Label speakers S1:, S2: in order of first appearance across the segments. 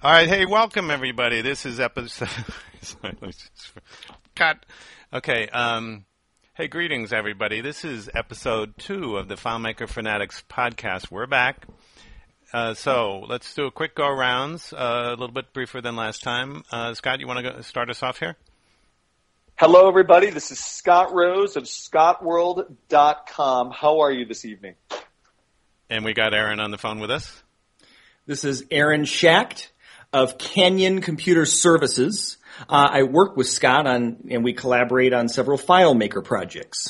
S1: All right, hey, welcome everybody. This is episode. Cut. Okay. Hey, greetings everybody. This is episode 2 of the FileMaker Fanatics podcast. We're back. So let's do a quick go rounds. A little bit briefer than last time. Scott, you want to start us off here?
S2: Hello, everybody. This is Scott Rose of scottworld.com. How are you this evening?
S1: And we got Aaron on the phone with us.
S3: This is Aaron Schacht of Canyon Computer Services. I work with Scott and we collaborate on several FileMaker projects.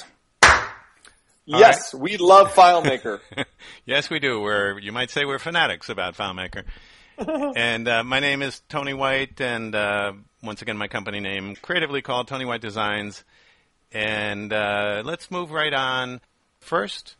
S2: Yes, right. We love FileMaker.
S1: Yes, we do. You might say we're fanatics about FileMaker. And my name is Tony White, and once again, my company name, creatively called Tony White Designs. And let's move right on. First,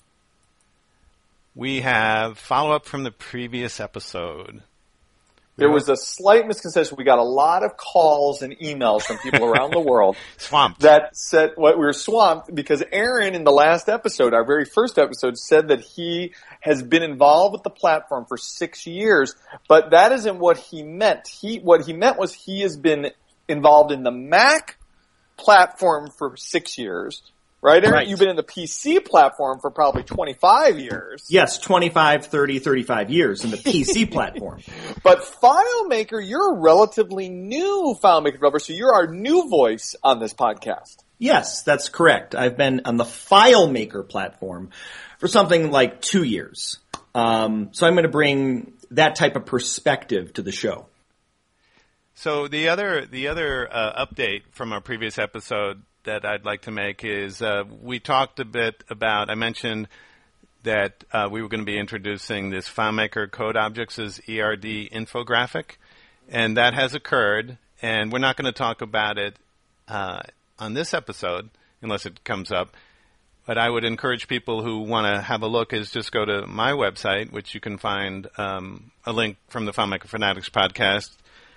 S1: we have follow-up from the previous episode.
S2: There was a slight misconception. We got a lot of calls and emails from people around the world.
S1: Swamped.
S2: That said, we were swamped because Aaron, in the last episode, our very first episode, said that he has been involved with the platform for 6 years, but that isn't what he meant. What he meant was he has been involved in the Mac platform for 6 years. Right, Aaron?
S3: Right.
S2: You've been in the PC platform for probably 25 years.
S3: Yes, 25, 30, 35 years in the PC platform.
S2: But FileMaker, you're a relatively new FileMaker developer, so you're our new voice on this podcast.
S3: Yes, that's correct. I've been on the FileMaker platform for something like 2 years. So I'm going to bring that type of perspective to the show.
S1: So the other update from our previous episode that I'd like to make is we talked a bit about, I mentioned that we were going to be introducing this FileMaker Code Objects as ERD infographic, and that has occurred, and we're not going to talk about it on this episode unless it comes up, but I would encourage people who want to have a look is just go to my website, which you can find a link from the FileMaker Fanatics podcast,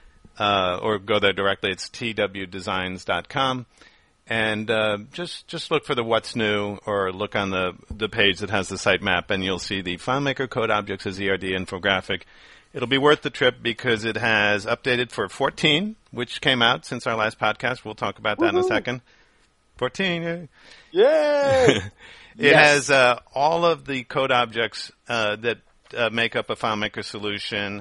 S1: or go there directly. It's twdesigns.com. And just look for the what's new, or look on the page that has the sitemap, and you'll see the FileMaker Code Objects as ERD infographic. It'll be worth the trip because it has updated for 14, which came out since our last podcast. We'll talk about that in a second. 14,
S2: yay!
S1: It has all of the code objects that make up a FileMaker solution,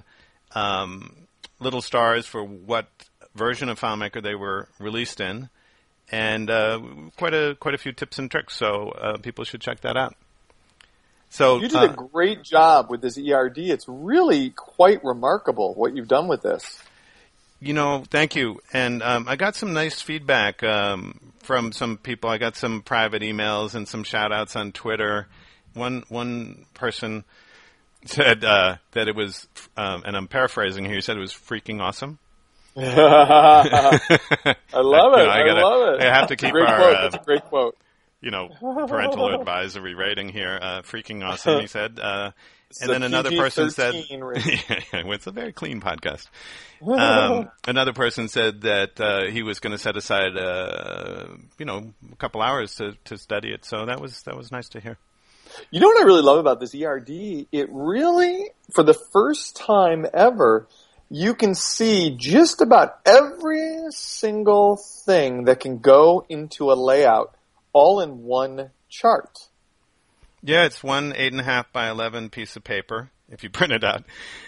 S1: little stars for what version of FileMaker they were released in, and quite a few tips and tricks, so people should check that out. So
S2: you did a great job with this ERD. It's really quite remarkable what you've done with this.
S1: Thank you. And I got some nice feedback from some people. I got some private emails and some shout-outs on Twitter. One person said that it was, and I'm paraphrasing here, he said it was freaking awesome.
S2: I love it. I love it.
S1: I have to keep
S2: That's a great quote.
S1: Parental advisory rating here. Freaking awesome, he said. And then another person said, it's a very clean podcast. Another person said that he was going to set aside, a couple hours to study it. So that was nice to hear.
S2: You know what I really love about this ERD? It really, for the first time ever, you can see just about every single thing that can go into a layout all in one chart.
S1: Yeah, it's one 8.5 by 11 piece of paper, if you print it out.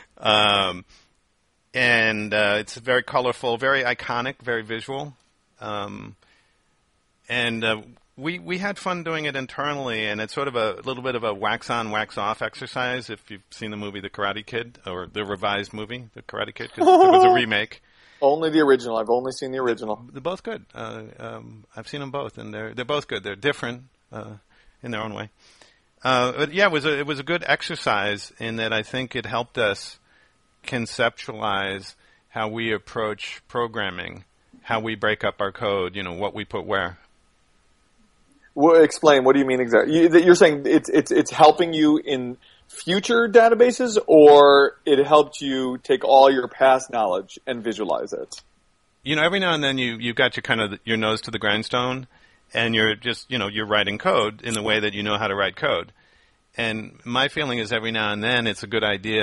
S1: And it's very colorful, very iconic, very visual. We had fun doing it internally, and it's sort of a little bit of a wax-on, wax-off exercise, if you've seen the movie The Karate Kid, or the revised movie, The Karate Kid, because it was a remake.
S2: Only the original. I've only seen the original.
S1: They're both good. I've seen them both, and they're both good. They're different in their own way. But yeah, it was a good exercise in that I think it helped us conceptualize how we approach programming, how we break up our code, what we put where.
S2: Well, explain. What do you mean exactly? You're saying it's helping you in future databases, or it helped you take all your past knowledge and visualize it?
S1: Every now and then you've got your nose to the grindstone, and you're just, you're writing code in the way that you know how to write code. And my feeling is every now and then it's a good idea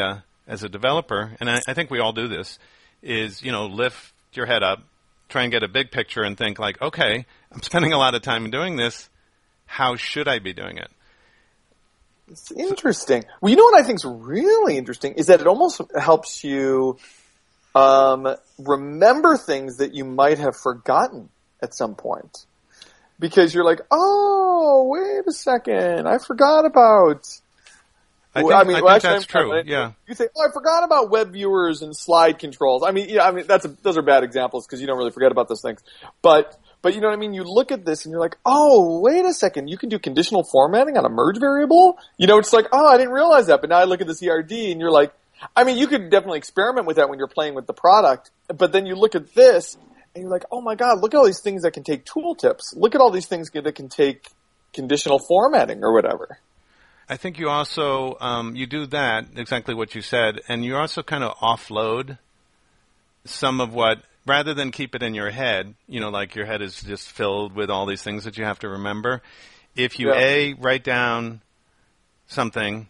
S1: as a developer, and I think we all do this, is, lift your head up, try and get a big picture and think like, okay, I'm spending a lot of time doing this. How should I be doing it?
S2: It's interesting. Well, you know what I think is really interesting is that it almost helps you remember things that you might have forgotten at some point. Because you're like, oh, wait a second, I forgot about...
S1: I think that's true. Yeah,
S2: you say, "Oh, I forgot about web viewers and slide controls." Those are bad examples because you don't really forget about those things. But you know what I mean. You look at this and you're like, "Oh, wait a second, you can do conditional formatting on a merge variable." It's like, "Oh, I didn't realize that." But now I look at this ERD and you're like, you could definitely experiment with that when you're playing with the product. But then you look at this and you're like, "Oh my God, look at all these things that can take tooltips. Look at all these things that can take conditional formatting or whatever."
S1: I think you also, you do that, exactly what you said, and you also kind of offload some of what, rather than keep it in your head, like your head is just filled with all these things that you have to remember. If you, write down something,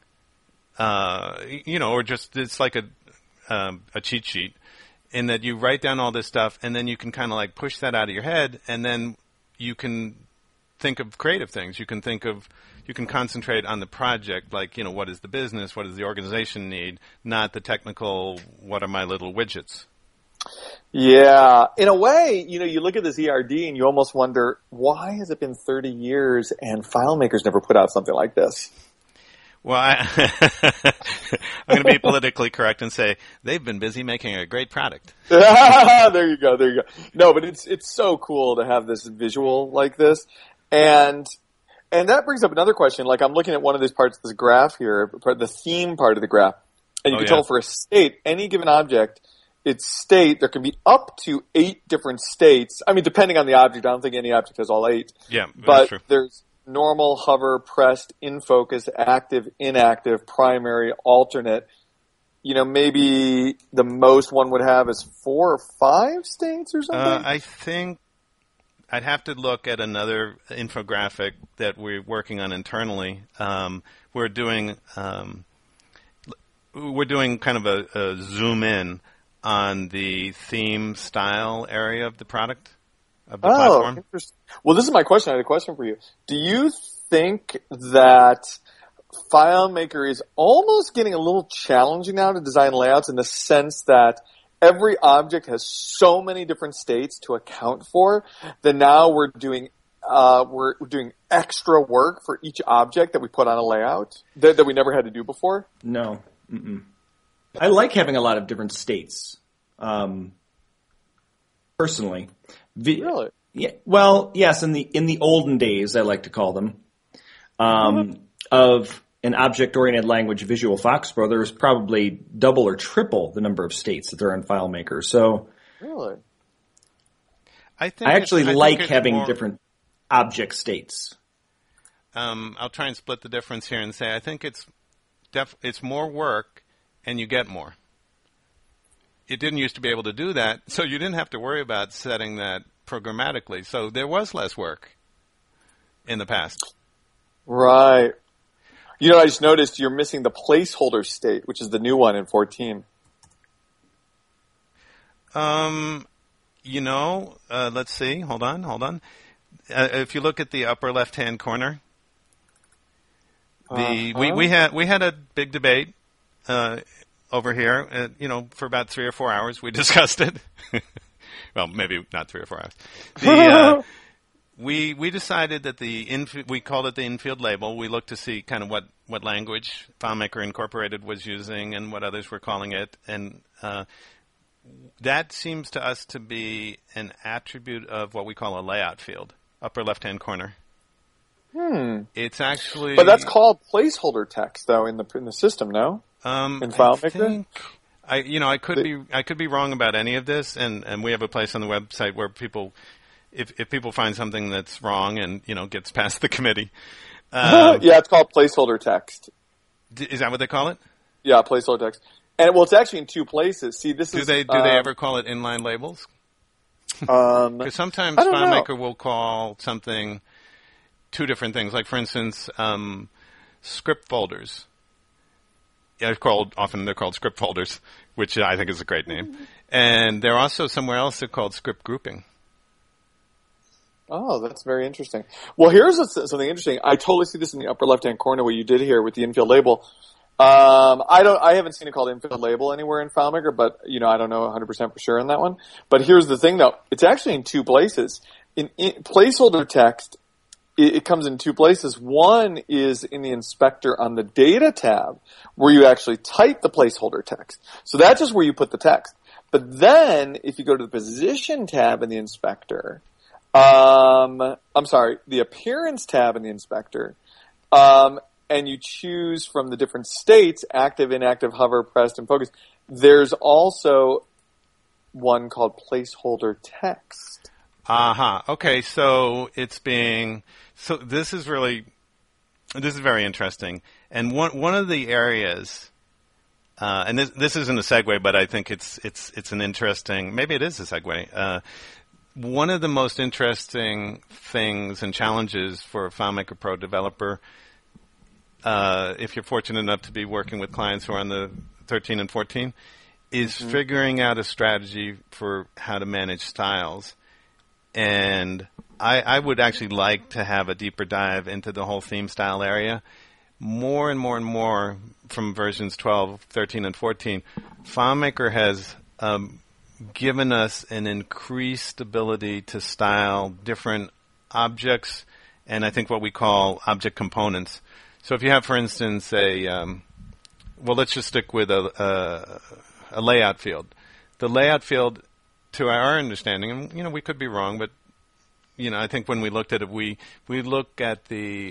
S1: or just, it's like a cheat sheet, in that you write down all this stuff, and then you can kind of like push that out of your head, and then you can think of creative things. You can concentrate on the project, like, what is the business, what does the organization need, not the technical, what are my little widgets.
S2: Yeah. In a way, you look at this ERD and you almost wonder, why has it been 30 years and FileMaker's never put out something like this?
S1: Well, I'm going to be politically correct and say they've been busy making a great product.
S2: There you go. No, but it's so cool to have this visual like this. And that brings up another question. Like, I'm looking at one of these parts of this graph here, the theme part of the graph. And you can tell for a state, any given object, its state, there can be up to 8 different states. Depending on the object. I don't think any object has all 8.
S1: Yeah,
S2: but
S1: true.
S2: There's normal, hover, pressed, in focus, active, inactive, primary, alternate. Maybe the most one would have is 4 or 5 states or something?
S1: I think I'd have to look at another infographic that we're working on internally. We're doing kind of a zoom in on the theme style area of the product, of the platform.
S2: Interesting. Well, this is my question. I had a question for you. Do you think that FileMaker is almost getting a little challenging now to design layouts in the sense that every object has so many different states to account for that now we're doing extra work for each object that we put on a layout that we never had to do before?
S3: No. Mm-mm. I like having a lot of different states, personally.
S2: Really?
S3: Yeah. Well, yes. In the olden days, I like to call them, of an object-oriented language, Visual Foxborough, there was probably double or triple the number of states that there are in FileMaker. So,
S2: really,
S3: I actually like having different object states.
S1: I'll try and split the difference here and say I think it's more work, and you get more. It didn't used to be able to do that, so you didn't have to worry about setting that programmatically. So there was less work in the past.
S2: Right. I just noticed you're missing the placeholder state, which is the new one in 14.
S1: Let's see. Hold on. If you look at the upper left-hand corner, we had a big debate over here. For about 3 or 4 hours, we discussed it. Well, maybe not 3 or 4 hours. We decided that we called it the infield label. We looked to see kind of what language FileMaker Incorporated was using and what others were calling it, and that seems to us to be an attribute of what we call a layout field, upper left-hand corner. It's actually,
S2: but that's called placeholder text, though, in the system. No, in FileMaker.
S1: I could be wrong about any of this, and we have a place on the website where people. If people find something that's wrong and gets past the committee,
S2: yeah, it's called placeholder text.
S1: Is that what they call it?
S2: Yeah, placeholder text. And it's actually in 2 places. See,
S1: do they ever call it inline labels? Because sometimes FileMaker will call something 2 different things. Like for instance, script folders. they're called script folders, which I think is a great name. And they're also somewhere else they're called script grouping.
S2: Oh, that's very interesting. Well, here's something interesting. I totally see this in the upper left-hand corner what you did here with the infield label. I haven't seen it called infield label anywhere in FileMaker, but I don't know 100% for sure on that one. But here's the thing though. It's actually in two places. In placeholder text, it comes in two places. One is in the inspector on the data tab where you actually type the placeholder text. So that's just where you put the text. But then if you go to the position tab in the inspector, the appearance tab in the inspector, and you choose from the different states, active, inactive, hover, pressed, and focus, there's also one called placeholder text.
S1: Okay, so this is very interesting. And one of the areas, and this isn't a segue, but I think it's an interesting, maybe it is a segue. One of the most interesting things and challenges for a FileMaker Pro developer, if you're fortunate enough to be working with clients who are on the 13 and 14, is figuring out a strategy for how to manage styles. And I would actually like to have a deeper dive into the whole theme style area. More and more and more from versions 12, 13, and 14, FileMaker has given us an increased ability to style different objects and I think what we call object components. So if you have, for instance, let's just stick with a layout field. The layout field, to our understanding, and we could be wrong, but I think when we looked at it, we look at the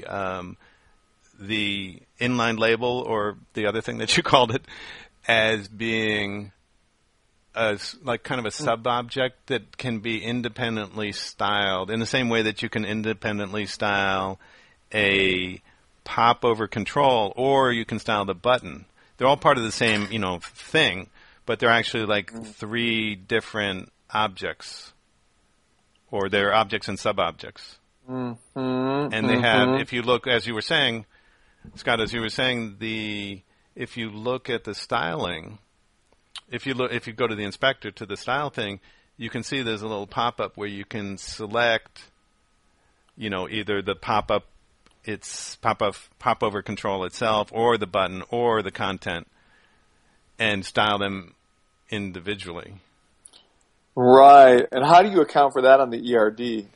S1: inline label or the other thing that you called it as being kind of a sub-object that can be independently styled in the same way that you can independently style a pop-over control or you can style the button. They're all part of the same, thing, but they're actually like three different objects, or they're objects and sub-objects. And they have, if you look, as you were saying, Scott, if you look at the styling, if you go to the inspector to the style thing, you can see there's a little pop-up where you can select, either the pop-up, it's pop-over control itself, or the button, or the content, and style them individually.
S2: Right. And how do you account for that on the ERD?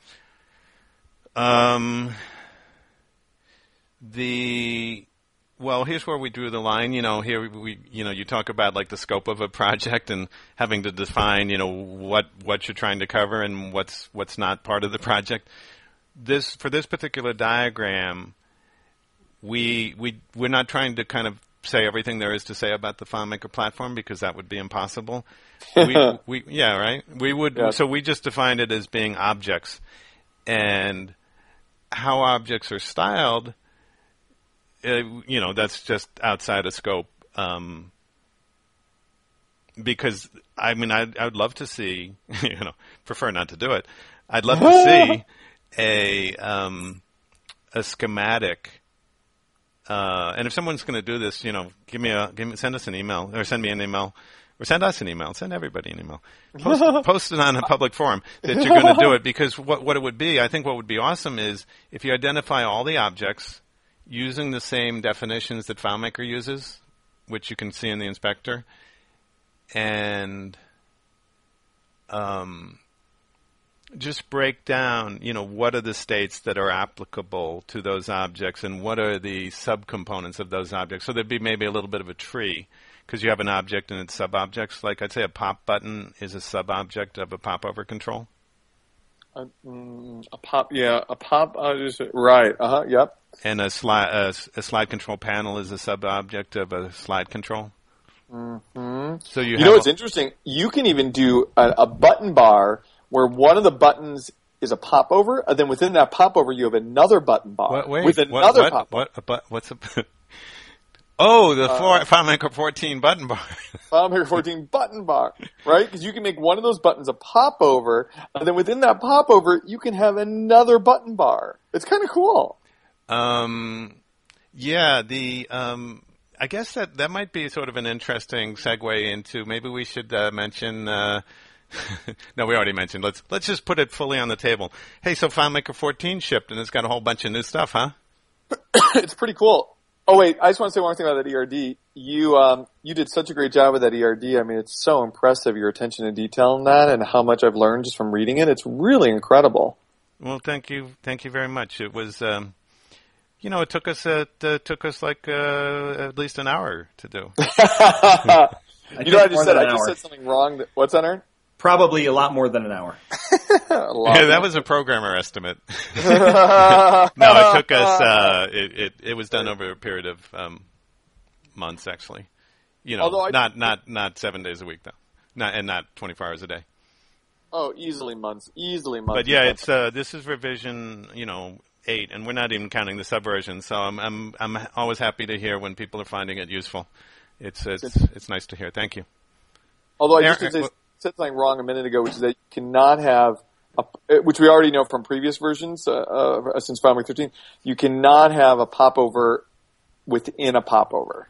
S1: Here's where we drew the line. Here you talk about like the scope of a project and having to define, what you're trying to cover and what's not part of the project. For this particular diagram, we're not trying to kind of say everything there is to say about the FileMaker platform because that would be impossible. Right? We would. Yeah. So we just defined it as being objects, and how objects are styled. That's just outside of scope. Because I would love to see. Prefer not to do it. I'd love to see a schematic. And if someone's going to do this, send us an email, or send me an email, or send us an email, send everybody an email. Post it on a public forum that you're going to do it, because what it would be, I think what would be awesome is if you identify all the objects using the same definitions that FileMaker uses, which you can see in the inspector, and just break down, what are the states that are applicable to those objects and what are the subcomponents of those objects. So there'd be maybe a little bit of a tree because you have an object and its sub-objects. Like I'd say a pop button is a sub-object of a pop-over control.
S2: A pop, right. Yep.
S1: And a slide control panel is a sub-object of a slide control.
S2: Mm-hmm. So what's interesting? You can even do a button bar where one of the buttons is a popover, and then within that popover you have another button bar with another popover.
S1: What's a? Oh, the FileMaker 14 button bar.
S2: FileMaker 14 button bar, right? Because you can make one of those buttons a popover, and then within that popover you can have another button bar. It's kind of cool.
S1: I guess that might be sort of an interesting segue into maybe we should mention. No, we already mentioned. Let's just put it fully on the table. Hey, so FileMaker 14 shipped, and it's got a whole bunch of new stuff, huh?
S2: It's pretty cool. Oh wait, I just want to say one thing about that ERD. You did such a great job with that ERD. I mean, it's so impressive, your attention to detail in that, and how much I've learned just from reading it. It's really incredible.
S1: Well, thank you very much. It was, it took us like at least an hour to do.
S2: I just said something wrong. What's that, Aaron?
S3: Probably a lot more than an hour.
S1: Yeah, that was a programmer estimate. No, it took us. It was done over a period of months, actually. Not 7 days a week though, not 24 hours a day.
S2: Oh, easily months.
S1: But yeah, it's this is revision 8, and we're not even counting the subversion. So I'm always happy to hear when people are finding it useful. It's nice to hear. Thank you.
S2: Although I just said something wrong a minute ago, which is that you cannot have, which we already know from previous versions since FileMaker 13, you cannot have a popover within a popover.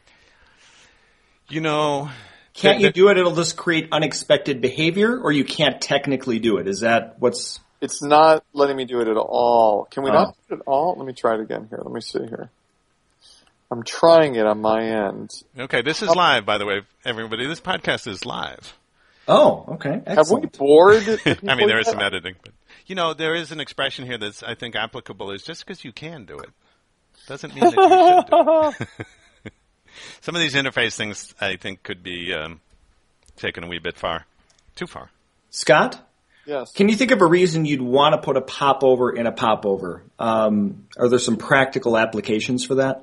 S3: Can't you do it? It'll just create unexpected behavior, or you can't technically do it. Is that what's...
S2: It's not letting me do it at all. Can we not do it at all? Let me try it again here. Let me see here. I'm trying it on my end.
S1: Okay, this is live, by the way, everybody. This podcast is live.
S3: Oh, okay. Excellent.
S2: Have we bored?
S1: I mean, there is some editing, but there is an expression here that's I think applicable. Is just because you can do it doesn't mean that you should do it. Some of these interface things I think could be taken a wee bit too far.
S3: Scott?
S2: Yes.
S3: Can you think of a reason you'd want to put a popover in a popover? Are there some practical applications for that?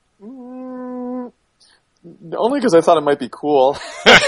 S2: Only because I thought it might be cool.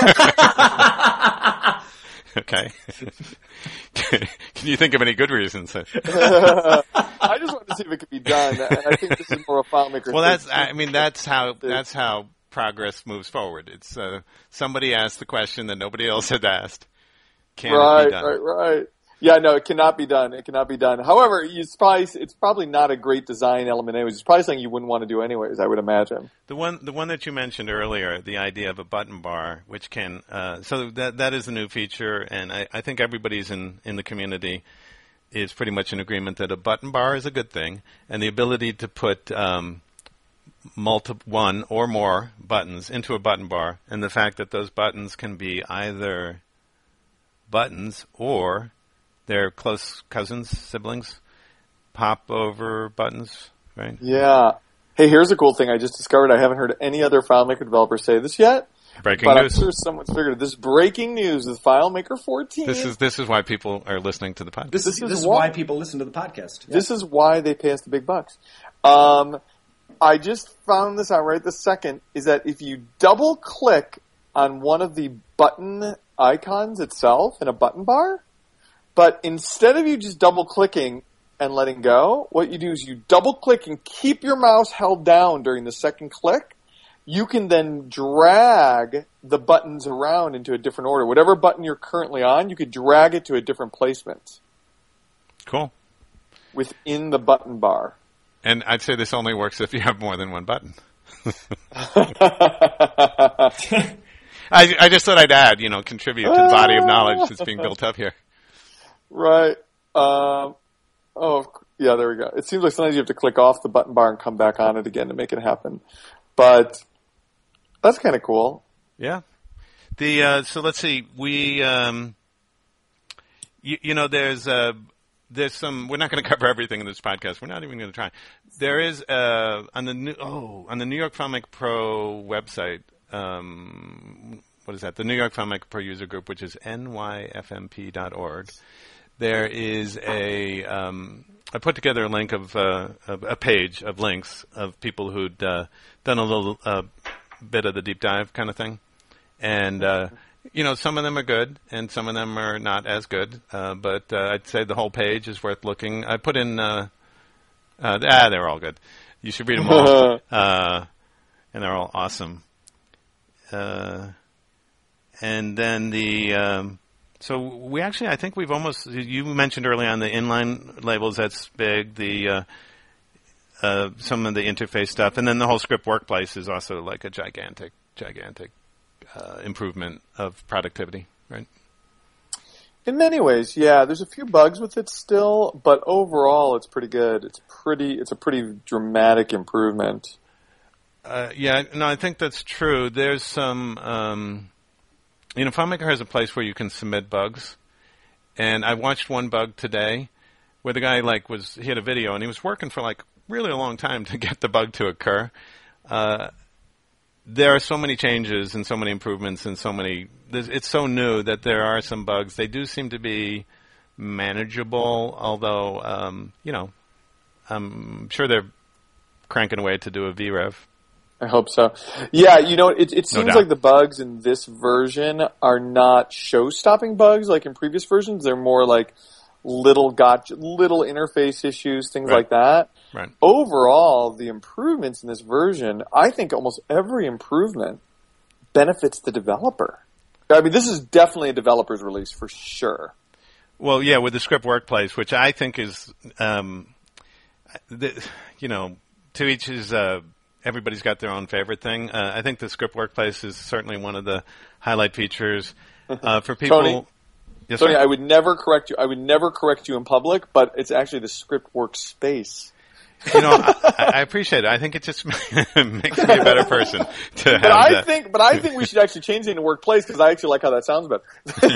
S1: Okay. Can you think of any good reasons?
S2: I just wanted to see if it could be done. I think this is more a FileMaker.
S1: Well, that's how progress moves forward. It's somebody asked the question that nobody else had asked. Can it be done? Right.
S2: Yeah, no, it cannot be done. It cannot be done. However, it's probably not a great design element anyways. It's probably something you wouldn't want to do anyways, I would imagine.
S1: The one that you mentioned earlier, the idea of a button bar, which can, so that is a new feature, and I think everybody's in the community is pretty much in agreement that a button bar is a good thing, and the ability to put one or more buttons into a button bar, and the fact that those buttons can be either buttons or they're close cousins, siblings, popover buttons, right?
S2: Yeah. Hey, here's a cool thing I just discovered. I haven't heard any other FileMaker developer say this yet.
S1: Breaking news.
S2: I'm sure someone's figured it. This is breaking news with FileMaker 14.
S1: This is why people are listening to the podcast.
S3: This is why people listen to the podcast. Yeah.
S2: This is why they pay us the big bucks. I just found this out right this second, is that if you double click on one of the button icons itself in a button bar, but instead of you just double clicking and letting go, what you do is you double click and keep your mouse held down during the second click. You can then drag the buttons around into a different order. Whatever button you're currently on, you could drag it to a different placement.
S1: Cool.
S2: Within the button bar.
S1: And I'd say this only works if you have more than one button. I just thought I'd add, contribute to the body of knowledge that's being built up here.
S2: Right. Yeah, there we go. It seems like sometimes you have to click off the button bar and come back on it again to make it happen. But that's kind of cool.
S1: Yeah. So let's see. We, there's some. We're not going to cover everything in this podcast. We're not even going to try. There is on the New York FileMaker Pro website. What is that? The New York FileMaker Pro user group, which is nyfmp.org. There is I put together a link of a page of links of people who'd done a little bit of the deep dive kind of thing, and some of them are good and some of them are not as good. But I'd say the whole page is worth looking. I put in they're all good. You should read them all, and they're all awesome. And then so we actually, I think we've almost, you mentioned early on the inline labels, that's big. some of the interface stuff, and then the whole script workplace is also like a gigantic improvement of productivity, right?
S2: In many ways, yeah. There's a few bugs with it still, but overall, it's pretty good. It's a pretty dramatic improvement.
S1: I think that's true. There's some, FileMaker has a place where you can submit bugs, and I watched one bug today where the guy he had a video and he was working for really a long time to get the bug to occur. There are so many changes and so many improvements and it's so new that there are some bugs. They do seem to be manageable, although, I'm sure they're cranking away to do a VREV.
S2: I hope so. Yeah, it seems
S1: doubt.
S2: like the bugs in this version are not show-stopping bugs like in previous versions. They're more like little interface issues, things like that.
S1: Right.
S2: Overall, the improvements in this version, I think almost every improvement benefits the developer. I mean, this is definitely a developer's release for sure.
S1: Well, yeah, with the script workplace, which I think is, to each his. Everybody's got their own favorite thing. I think the script workplace is certainly one of the highlight features for people.
S2: Tony,
S1: yes,
S2: Tony,
S1: sir?
S2: I would never correct you. I would never correct you in public, but it's actually the script workspace.
S1: I appreciate it. I think it just makes me a better person to have that.
S2: But I think we should actually change it into workplace because I actually like how that sounds better.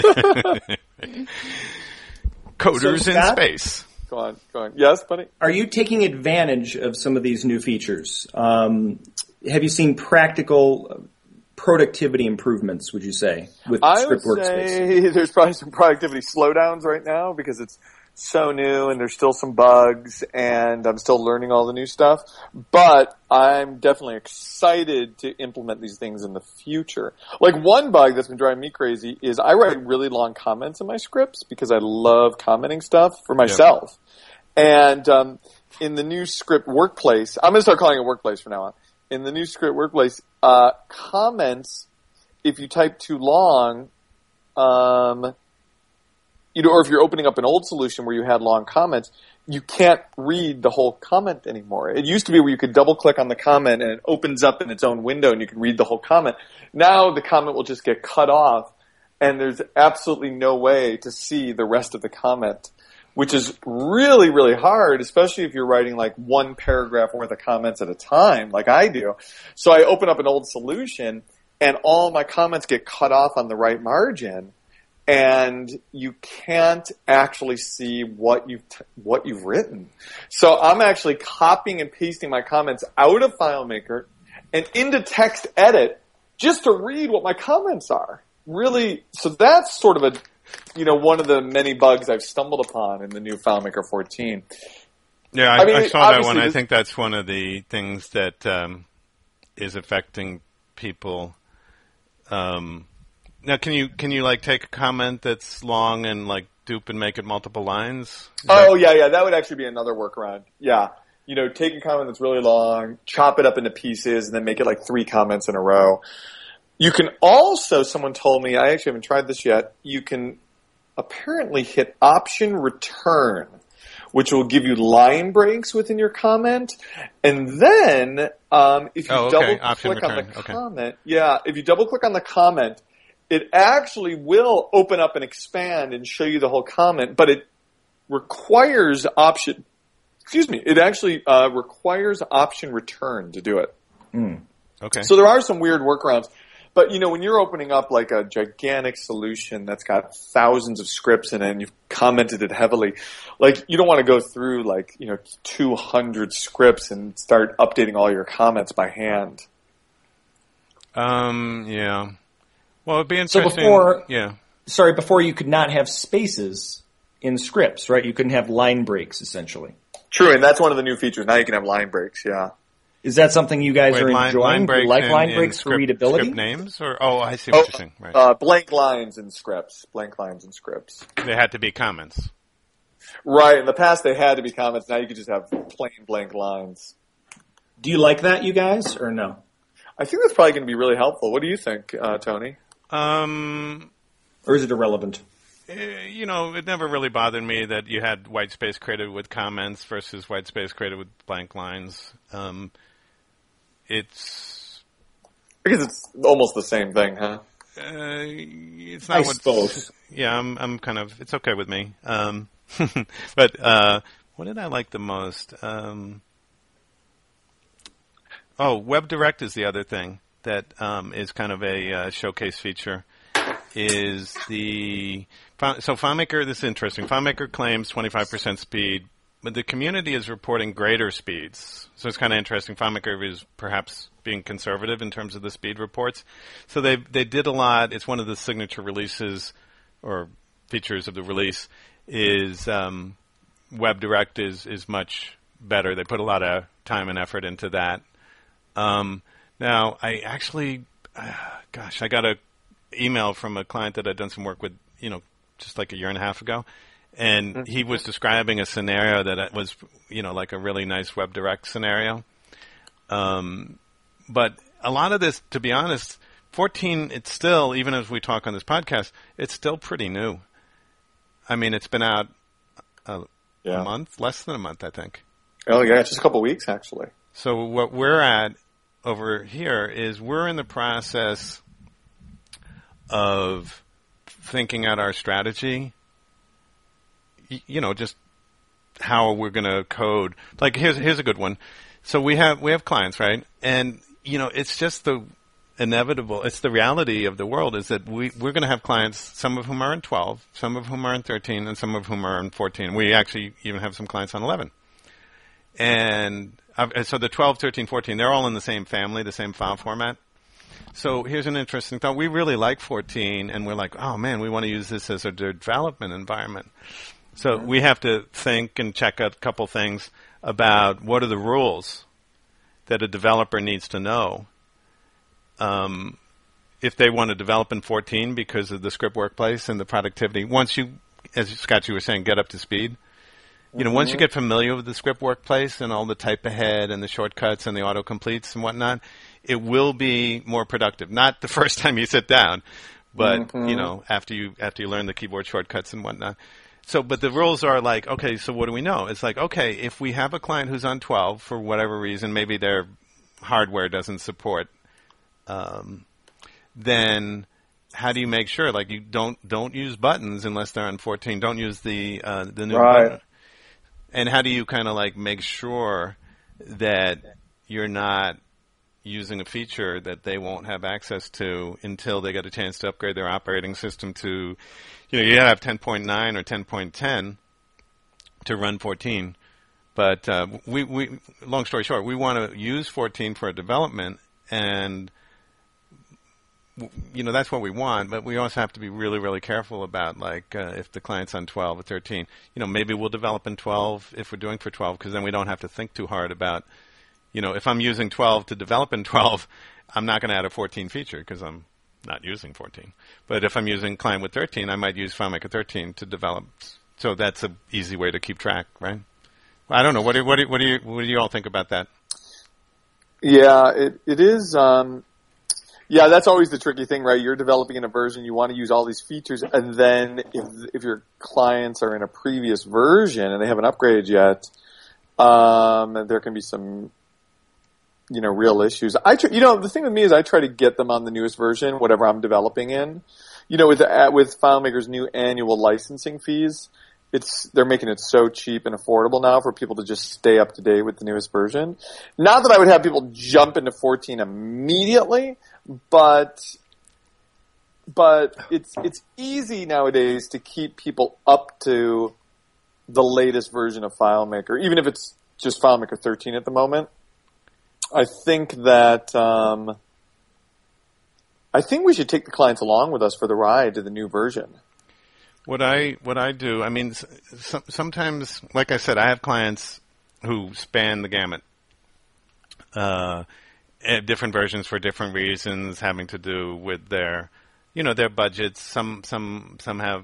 S1: Coders in
S2: Scott?
S1: space.
S2: Go on. Yes, buddy?
S3: Are you taking advantage of some of these new features? Have you seen practical productivity improvements, would you say, with Script Workspace?
S2: I would say there's probably some productivity slowdowns right now because it's so new and there's still some bugs and I'm still learning all the new stuff. But I'm definitely excited to implement these things in the future. Like one bug that's been driving me crazy is I write really long comments in my scripts because I love commenting stuff for myself. Yep. And in the new Script Workplace, I'm going to start calling it Workplace from now on. In the new Script Workplace, comments, if you type too long, or if you're opening up an old solution where you had long comments, you can't read the whole comment anymore. It used to be where you could double click on the comment and it opens up in its own window and you can read the whole comment. Now the comment will just get cut off and there's absolutely no way to see the rest of the comment, which is really, really hard, especially if you're writing like one paragraph worth of comments at a time, like I do. So I open up an old solution and all my comments get cut off on the right margin. And you can't actually see what you've written. So I'm actually copying and pasting my comments out of FileMaker and into Text Edit just to read what my comments are. Really, so that's sort of one of the many bugs I've stumbled upon in the new FileMaker 14.
S1: Yeah, I saw that one. I think that's one of the things that is affecting people. Now, can you like take a comment that's long and like dupe and make it multiple lines?
S2: Yeah, that would actually be another workaround. Yeah, take a comment that's really long, chop it up into pieces, and then make it like 3 comments in a row. You can also, someone told me, I actually haven't tried this yet, you can apparently hit Option Return, which will give you line breaks within your comment, and then if you double click on the comment, if you double click on the comment, it actually will open up and expand and show you the whole comment, but it requires option return to do it.
S1: Okay.
S2: So there are some weird workarounds. But, when you're opening up like a gigantic solution that's got thousands of scripts in it and you've commented it heavily, like you don't want to go through 200 scripts and start updating all your comments by hand.
S1: Yeah. Well, it'd be interesting.
S3: So before you could not have spaces in scripts, right? You couldn't have line breaks, essentially.
S2: True, and that's one of the new features. Now you can have line breaks, yeah.
S3: Is that something you guys are enjoying?
S1: Line breaks
S3: line breaks for readability?
S1: Script names? I see what you're saying. Right.
S2: Blank lines in scripts.
S1: They had to be comments.
S2: Right. In the past, they had to be comments. Now you can just have plain blank lines.
S3: Do you like that, you guys, or no?
S2: I think that's probably going to be really helpful. What do you think, Tony?
S3: Or is it irrelevant?
S1: It never really bothered me that you had white space created with comments versus white space created with blank lines. It's
S2: Because it's almost the same thing, huh?
S1: it's not
S3: I
S1: what.
S3: suppose.
S1: Yeah, I'm kind of. It's okay with me. But what did I like the most? WebDirect is the other thing that is kind of a showcase feature. Is the so FileMaker? This is interesting. FileMaker claims 25% speed, but the community is reporting greater speeds. So it's kind of interesting. FileMaker is perhaps being conservative in terms of the speed reports. So they did a lot. It's one of the signature releases or features of the release. Is WebDirect is much better. They put a lot of time and effort into that. Now I actually, I got a email from a client that I'd done some work with, just like a year and a half ago. And he was describing a scenario that was, like a really nice WebDirect scenario. But a lot of this, to be honest, 14, it's still, even as we talk on this podcast, it's still pretty new. I mean, it's been out a month, less than a month, I think.
S2: Oh, yeah, just a couple weeks, actually.
S1: So what we're at over here is we're in the process of thinking out our strategy, just how we're going to code. Like here's a good one. So we have clients, right? And it's just the inevitable. It's the reality of the world is that we're going to have clients, some of whom are in 12, some of whom are in 13, and some of whom are in 14. We actually even have some clients on 11. And so the 12, 13, 14, they're all in the same family, the same file format. So here's an interesting thought. We really like 14, and we're like, oh, man, we want to use this as a development environment. So we have to think and check a couple things about what are the rules that a developer needs to know if they want to develop in 14 because of the script workplace and the productivity. Once you, as Scott, you were saying, get up to speed. Once you get familiar with the script workplace and all the type ahead and the shortcuts and the autocompletes and whatnot, it will be more productive. Not the first time you sit down, but after you learn the keyboard shortcuts and whatnot. So, but the rules are like, okay, so what do we know? It's like, okay, if we have a client who's on 12 for whatever reason, maybe their hardware doesn't support, then how do you make sure? Like, you don't use buttons unless they're on 14. Don't use the new button. And how do you kind of like make sure that you're not using a feature that they won't have access to until they get a chance to upgrade their operating system to, you have 10.9 or 10.10 to run 14. But we long story short, we want to use 14 for development, and that's what we want. But we also have to be really, really careful about if the client's on 12 or 13. Maybe we'll develop in 12 if we're doing for 12, because then we don't have to think too hard about. If I'm using 12 to develop in 12, I'm not going to add a 14 feature because I'm not using 14. But if I'm using client with 13, I might use FileMaker 13 to develop. So that's an easy way to keep track, right? I don't know. What do you all think about that?
S2: Yeah, it is. Yeah, that's always the tricky thing, right? You're developing in a version, you want to use all these features, and then if your clients are in a previous version and they haven't upgraded yet, there can be some real issues. The thing with me is I try to get them on the newest version, whatever I'm developing in. With FileMaker's new annual licensing fees, they're making it so cheap and affordable now for people to just stay up to date with the newest version. Not that I would have people jump into 14 immediately, but it's easy nowadays to keep people up to the latest version of FileMaker, even if it's just FileMaker 13 at the moment. I think that we should take the clients along with us for the ride to the new version.
S1: What I do, I mean, sometimes, like I said, I have clients who span the gamut, different versions for different reasons, having to do with their budgets. Some have,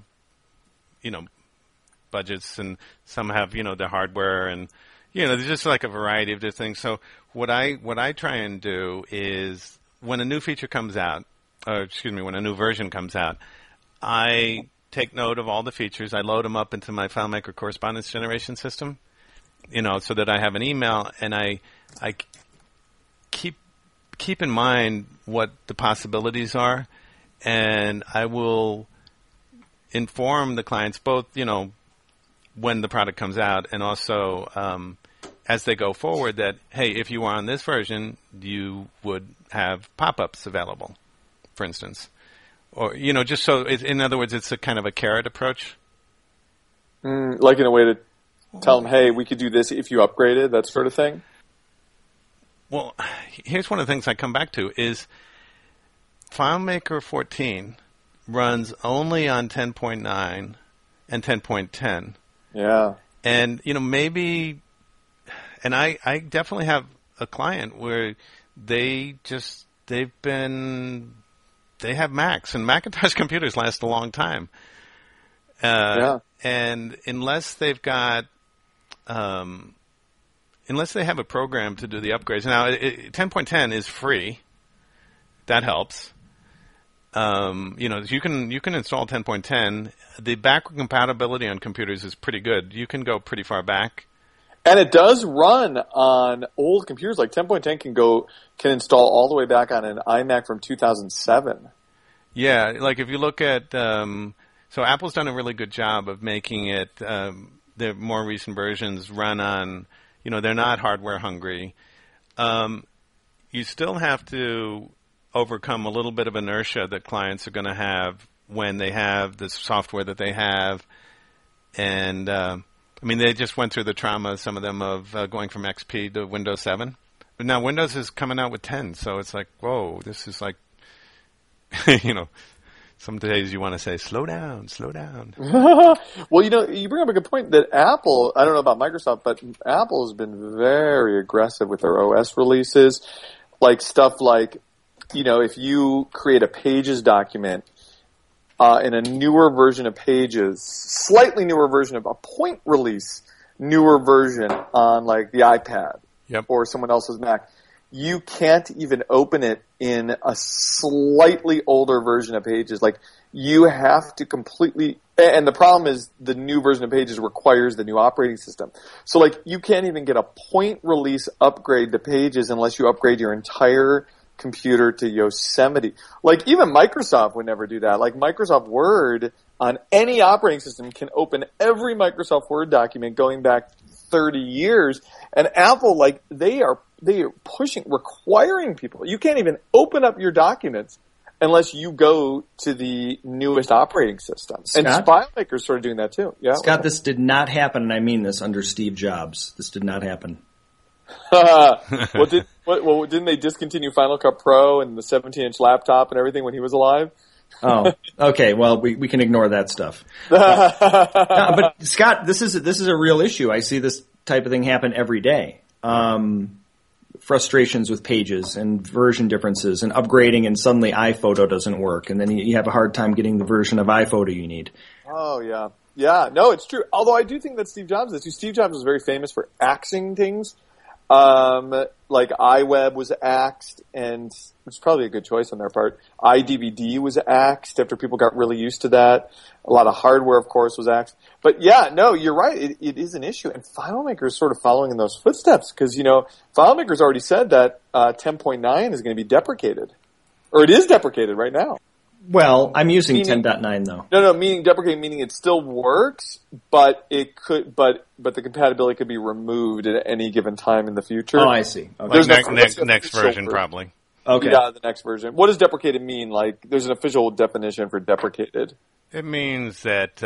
S1: budgets, and some have, their hardware, and there's just like a variety of different things. So what I try and do is when a new feature comes out, when a new version comes out, I take note of all the features. I load them up into my FileMaker correspondence generation system, so that I have an email, and I keep in mind what the possibilities are, and I will inform the clients both, when the product comes out, and also as they go forward that, hey, if you are on this version, you would have pop-ups available, for instance. Or, just so, in other words, it's a kind of a carrot approach.
S2: Like in a way to tell them, hey, we could do this if you upgraded, that sort of thing?
S1: Well, here's one of the things I come back to is FileMaker 14 runs only on 10.9 and 10.10.
S2: Yeah.
S1: And, maybe, and I definitely have a client where they have Macs, and Macintosh computers last a long time. And unless they've got, unless they have a program to do the upgrades. Now, 10.10 is free. That helps. You can install 10.10. The backward compatibility on computers is pretty good. You can go pretty far back.
S2: And it does run on old computers. Like 10.10 can install all the way back on an iMac from 2007.
S1: Yeah, like if you look at, so Apple's done a really good job of making it, the more recent versions run on, they're not hardware hungry. You still have to overcome a little bit of inertia that clients are going to have when they have the software that they have. And, they just went through the trauma, some of them, of going from XP to Windows 7. But now Windows is coming out with 10, so it's like, whoa, this is like, some days you want to say, slow down, slow down.
S2: Well, you bring up a good point that Apple, I don't know about Microsoft, but Apple has been very aggressive with their OS releases. Like stuff like, if you create a Pages document in a newer version of Pages, slightly newer version of a point release, newer version on like the iPad or someone else's Mac, you can't even open it in a slightly older version of Pages. Like, you have to completely, and the problem is the new version of Pages requires the new operating system. So, like, you can't even get a point release upgrade to Pages unless you upgrade your entire computer to Yosemite. Like, even Microsoft would never do that. Like, Microsoft Word on any operating system can open every Microsoft Word document going back 30 years. And Apple, like, they are pushing, requiring people. You can't even open up your documents unless you go to the newest operating system.
S3: Scott?
S2: And FileMaker's sort of doing that too. Yeah.
S3: Scott, this did not happen, and I mean this, under Steve Jobs. This did not happen.
S2: Didn't they discontinue Final Cut Pro and the 17-inch laptop and everything when he was alive?
S3: Oh, okay. Well, we can ignore that stuff. But Scott, this is a real issue. I see this type of thing happen every day. Frustrations with Pages and version differences and upgrading, and suddenly iPhoto doesn't work, and then you have a hard time getting the version of iPhoto you need.
S2: Oh, yeah. Yeah, no, it's true. Although I do think that Steve Jobs is too. Steve Jobs was very famous for axing things. Like iWeb was axed, and it's probably a good choice on their part. iDVD was axed after people got really used to that. A lot of hardware, of course, was axed. But yeah, no, you're right. It is an issue. And FileMaker is sort of following in those footsteps because, FileMaker's already said that 10.9 is going to be deprecated. Or it is deprecated right now.
S3: Well, I'm using 10.9 though.
S2: No, meaning deprecated, meaning it still works, but it could, but the compatibility could be removed at any given time in the future.
S3: Oh, I see. Okay.
S1: Like next version, probably.
S3: Okay.
S2: Yeah, the next version. What does deprecated mean? Like, there's an official definition for deprecated.
S1: It means that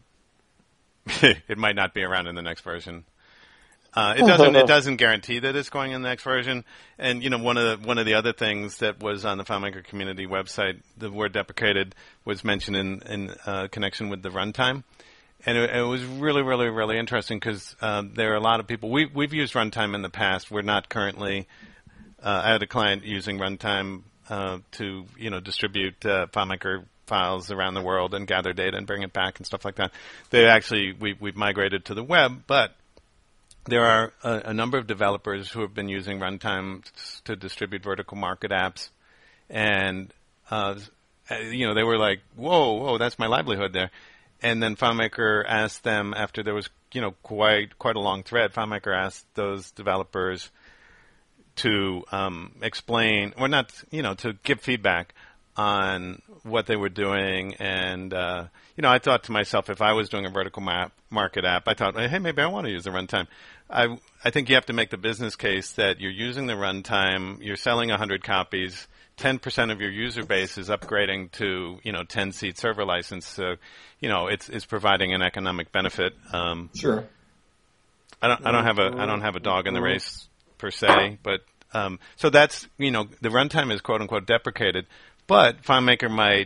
S1: it might not be around in the next version. It doesn't guarantee that it's going in the next version. And one of the other things that was on the FileMaker community website, the word deprecated was mentioned in connection with the runtime, and it was really, really, really interesting because there are a lot of people. We've used runtime in the past. We're not currently. I had a client using runtime to distribute FileMaker files around the world and gather data and bring it back and stuff like that. We've migrated to the web, but there are a number of developers who have been using runtime to distribute vertical market apps, and they were like, "Whoa, that's my livelihood there." And then FileMaker asked them, after there was, quite a long thread, FileMaker asked those developers to explain, or not, to give feedback on what they were doing. And, I thought to myself, if I was doing a vertical market app, I thought, hey, maybe I want to use the runtime. I think you have to make the business case that you're using the runtime, you're selling 100 copies, 10% of your user base is upgrading to, 10-seat server license. So, it's providing an economic benefit.
S3: Sure.
S1: I don't have a dog in the race per se, but so that's the runtime is quote unquote deprecated, but FileMaker might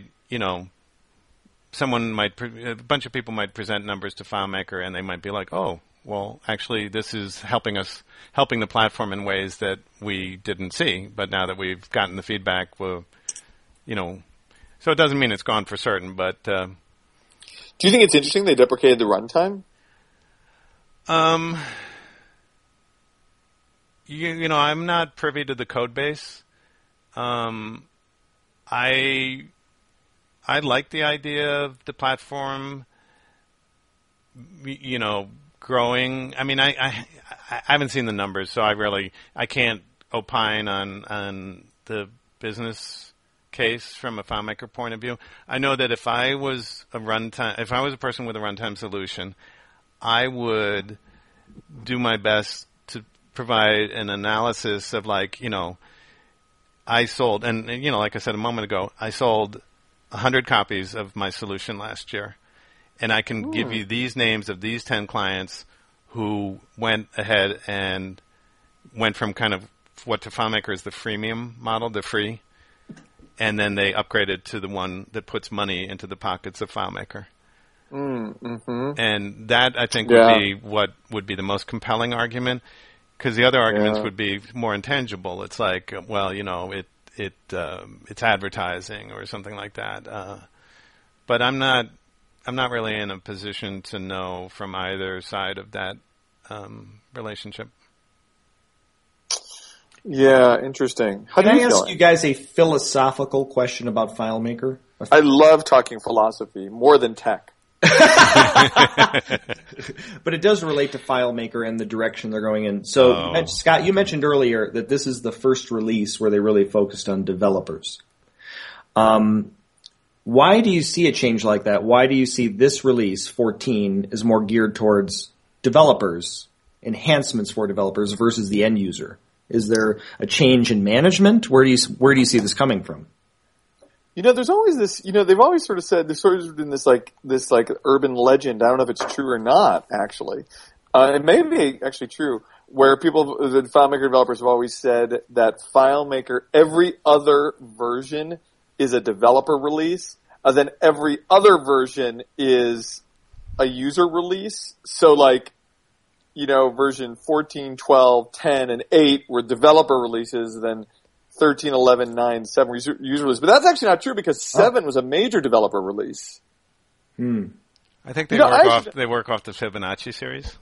S1: a bunch of people might present numbers to FileMaker and they might be like, oh, well, actually this is helping the platform in ways that we didn't see, but now that we've gotten the feedback, so it doesn't mean it's gone for certain, but.
S2: Do you think it's interesting they deprecated the runtime?
S1: I'm not privy to the code base. I like the idea of the platform, growing. I mean, I haven't seen the numbers, so I can't opine on the business case from a FileMaker point of view. I know that if I was a person with a runtime solution, I would do my best to provide an analysis of I sold, and like I said a moment ago, I sold 100 copies of my solution last year. And I can give you these names of these 10 clients who went ahead and went from kind of what to FileMaker is the freemium model, the free, and then they upgraded to the one that puts money into the pockets of FileMaker.
S2: Mm-hmm.
S1: And that, I think, would be what would be the most compelling argument, because the other arguments would be more intangible. It's like, well, it's advertising or something like that. But I'm not really in a position to know from either side of that relationship.
S2: Yeah, interesting.
S3: Can I ask you guys a philosophical question about FileMaker?
S2: I love talking philosophy more than tech.
S3: But it does relate to FileMaker and the direction they're going in. So, Scott, you mentioned earlier that this is the first release where they really focused on developers. Why do you see a change like that? Why do you see this release, 14, is more geared towards developers, enhancements for developers versus the end user? Is there a change in management? Where do you see this coming from?
S2: There's always this, they've always sort of said, there's sort of been this urban legend. I don't know if it's true or not, actually. It may be actually true, where the FileMaker developers have always said that FileMaker, every other version is a developer release, and then every other version is a user release. So version 14, 12, 10, and 8 were developer releases, then 13, 11, 9, 7 were user releases. But that's actually not true, because 7 was a major developer release.
S1: I think they work off the Fibonacci series.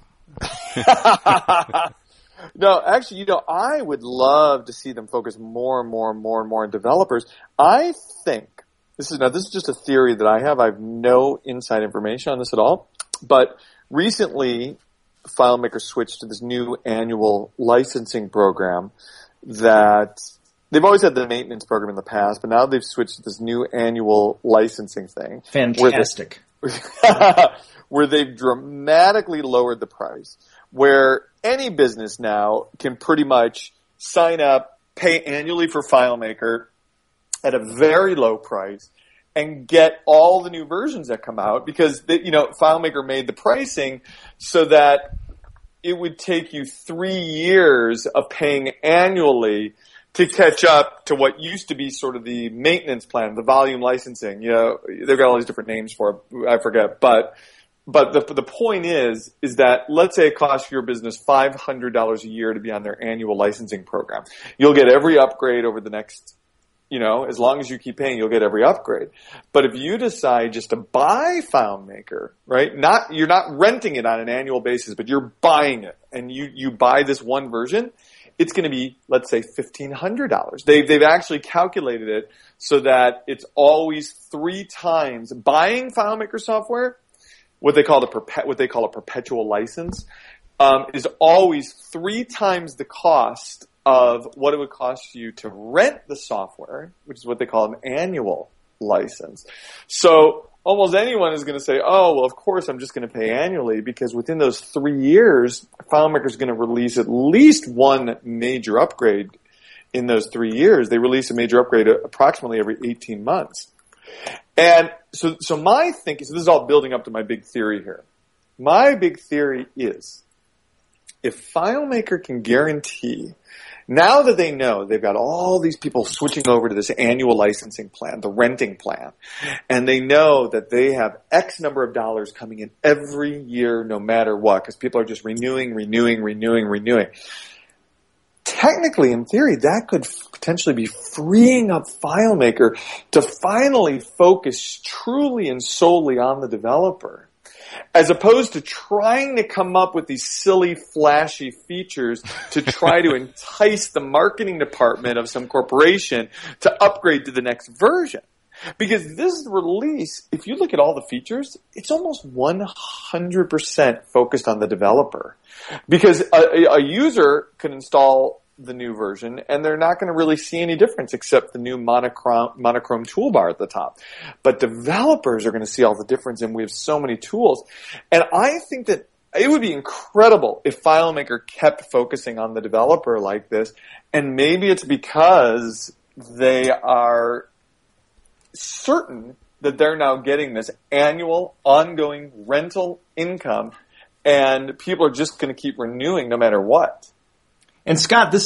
S2: No, actually, I would love to see them focus more and more and more and more on developers. I think this is just a theory that I have. I have no inside information on this at all. But recently, FileMaker switched to this new annual licensing program that they've always had the maintenance program in the past, but now they've switched to this new annual licensing thing.
S3: Fantastic.
S2: Where they've dramatically lowered the price, where any business now can pretty much sign up, pay annually for FileMaker at a very low price, and get all the new versions that come out, because FileMaker made the pricing so that it would take you 3 years of paying annually to catch up to what used to be sort of the maintenance plan, the volume licensing. They've got all these different names for it. I forget, but the point is that let's say it costs your business $500 a year to be on their annual licensing program. You'll get every upgrade over the next, as long as you keep paying, you'll get every upgrade. But if you decide just to buy FileMaker, right? You're not renting it on an annual basis, but you're buying it, and you buy this one version, it's going to be, let's say, $1,500. They've actually calculated it so that it's always 3 times. Buying FileMaker software what they call a perpetual license, is always 3 times the cost of what it would cost you to rent the software, which is what they call an annual license. So almost anyone is going to say, oh, well, of course I'm just going to pay annually, because within those 3 years, FileMaker is going to release at least one major upgrade in those 3 years. They release a major upgrade approximately every 18 months. And so my thinking, so this is all building up to my big theory here. My big theory is, if FileMaker can guarantee, now that they know they've got all these people switching over to this annual licensing plan, the renting plan, and they know that they have X number of dollars coming in every year no matter what, because people are just renewing. Technically, in theory, that could potentially be freeing up FileMaker to finally focus truly and solely on the developer, as opposed to trying to come up with these silly, flashy features to try to entice the marketing department of some corporation to upgrade to the next version. Because this release, if you look at all the features, it's almost 100% focused on the developer. Because a user can install the new version, and they're not going to really see any difference except the new monochrome toolbar at the top. But developers are going to see all the difference, and we have so many tools. And I think that it would be incredible if FileMaker kept focusing on the developer like this, and maybe it's because they are certain that they're now getting this annual, ongoing rental income, and people are just going to keep renewing no matter what.
S3: And Scott, this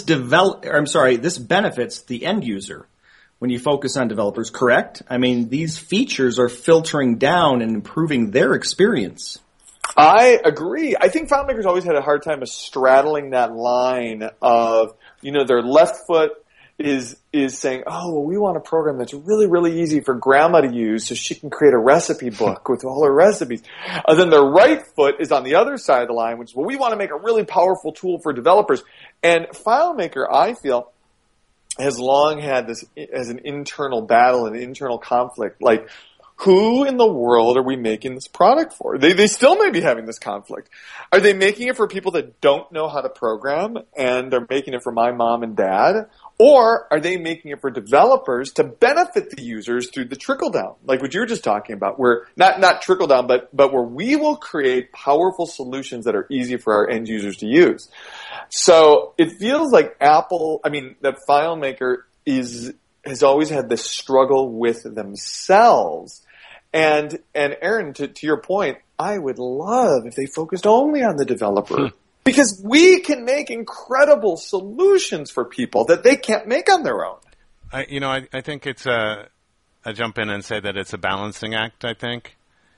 S3: benefits the end user when you focus on developers, correct? I mean, these features are filtering down and improving their experience.
S2: I agree. I think FileMaker's always had a hard time of straddling that line of, their left foot is saying, oh, well, we want a program that's really, really easy for grandma to use so she can create a recipe book with all her recipes. And then their right foot is on the other side of the line, which is, well, we want to make a really powerful tool for developers. And FileMaker, I feel, has long had this as an internal battle, an internal conflict. Like, who in the world are we making this product for? They still may be having this conflict. Are they making it for people that don't know how to program and they're making it for my mom and dad? Or are they making it for developers to benefit the users through the trickle down, like what you were just talking about, where not trickle down, but where we will create powerful solutions that are easy for our end users to use. So it feels like that FileMaker has always had this struggle with themselves. And Aaron, to your point, I would love if they focused only on the developer. Because we can make incredible solutions for people that they can't make on their own.
S1: I think it's I jump in and say that it's a balancing act, I think,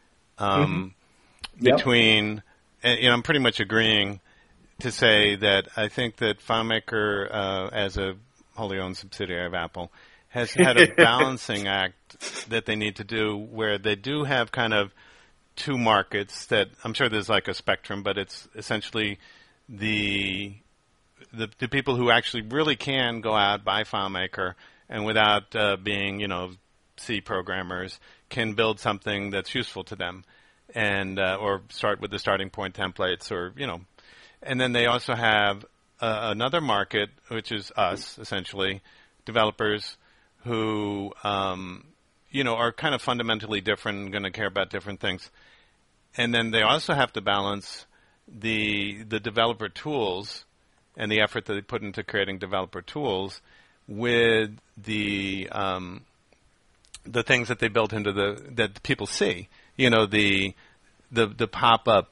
S1: between, I'm pretty much agreeing to say that I think that FileMaker, as a wholly owned subsidiary of Apple, has had a balancing act that they need to do, where they do have kind of two markets that I'm sure there's like a spectrum, but it's essentially the people who actually really can go out, buy FileMaker, and without being, C programmers, can build something that's useful to them, and or start with the starting point templates, or and then they also have another market, which is us, essentially, developers who are kind of fundamentally different and going to care about different things, and then they also have to balance the developer tools and the effort that they put into creating developer tools with the things that they built into that people see. The pop-up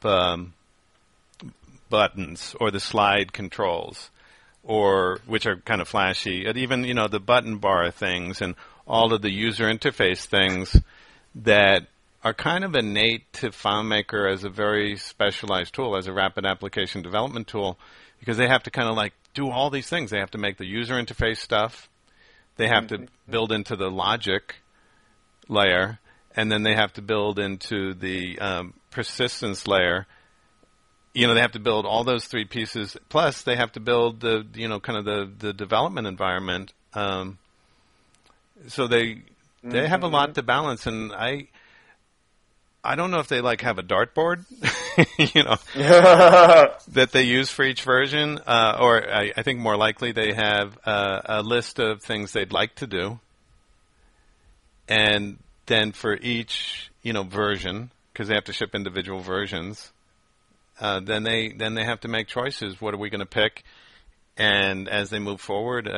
S1: buttons or the slide controls, or which are kind of flashy, and even the button bar things and all of the user interface things that are kind of innate to FileMaker as a very specialized tool, as a rapid application development tool, because they have to kind of like do all these things. They have to make the user interface stuff. They have to build into the logic layer, and then they have to build into the persistence layer. They have to build all those three pieces. Plus, they have to build the kind of the development environment. So they have a lot to balance, and I I don't know if they have a dartboard, that they use for each version, or I think more likely they have a list of things they'd like to do, and then for each version, because they have to ship individual versions, then they have to make choices. What are we going to pick? And as they move forward,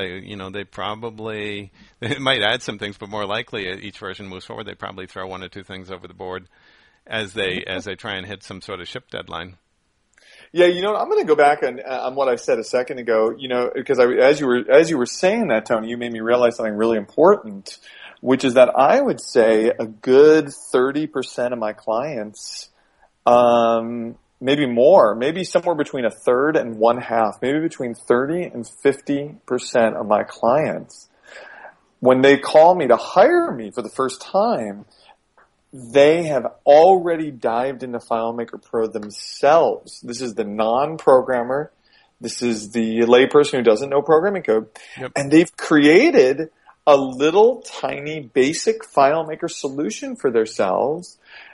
S1: they might add some things, but more likely each version moves forward, they probably throw one or two things over the board as they try and hit some sort of ship deadline.
S2: Yeah, I'm going to go back on what I said a second ago. Because as you were saying that, Tony, you made me realize something really important, which is that I would say a good 30% of my clients, maybe more, maybe somewhere between a third and one half, maybe between 30 and 50% of my clients, when they call me to hire me for the first time, they have already dived into FileMaker Pro themselves. This is the non-programmer. This is the layperson who doesn't know programming code. Yep. And they've created a little tiny basic FileMaker solution for themselves.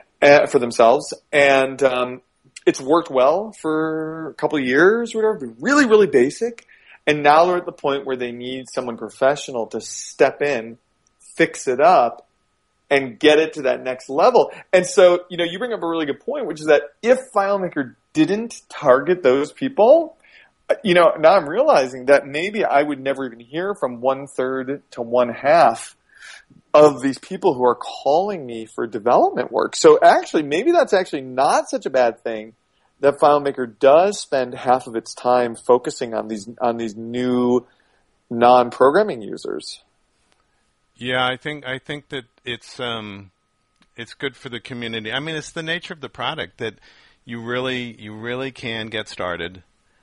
S2: And it's worked well for a couple of years or whatever, but really, really basic. And now they're at the point where they need someone professional to step in, fix it up, and get it to that next level. And so, you bring up a really good point, which is that if FileMaker didn't target those people, now I'm realizing that maybe I would never even hear from 1/3 to 1/2 of these people who are calling me for development work. So actually, maybe that's actually not such a bad thing that FileMaker does spend half of its time focusing on these new non-programming users.
S1: Yeah, I think that it's good for the community. I mean, it's the nature of the product that you really can get started,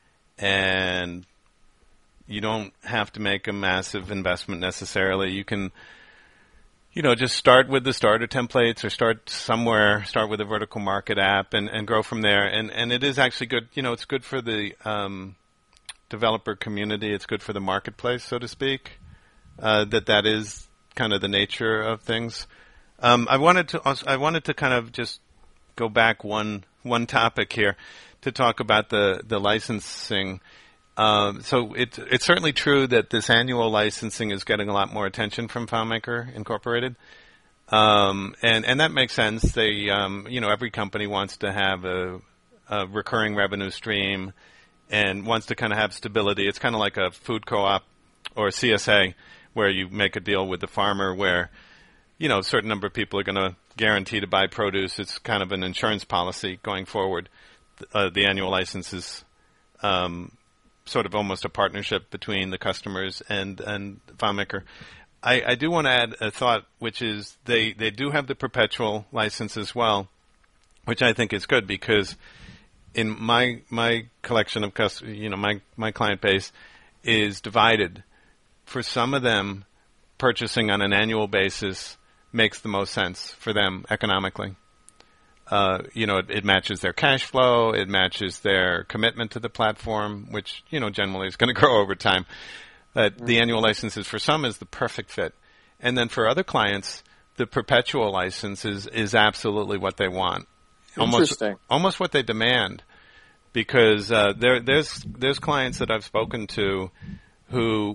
S1: and you don't have to make a massive investment necessarily. You can just start with the starter templates or start with a vertical market app and grow from there. And it is actually good. It's good for the developer community. It's good for the marketplace, so to speak, that is kind of the nature of things. I wanted to kind of just go back one topic here to talk about the licensing. So it's certainly true that this annual licensing is getting a lot more attention from FileMaker Incorporated, and that makes sense. They every company wants to have a recurring revenue stream and wants to kind of have stability. It's kind of like a food co-op or a CSA where you make a deal with the farmer where a certain number of people are going to guarantee to buy produce. It's kind of an insurance policy going forward. The annual license is sort of almost a partnership between the customers and FileMaker. I do want to add a thought, which is they do have the perpetual license as well, which I think is good because in my collection of my client base is divided. For some of them, purchasing on an annual basis makes the most sense for them economically. It matches their cash flow, it matches their commitment to the platform, which, generally is going to grow over time. The annual licenses for some is the perfect fit. And then for other clients, the perpetual license is absolutely what they want. Almost what they demand. Because there's clients that I've spoken to who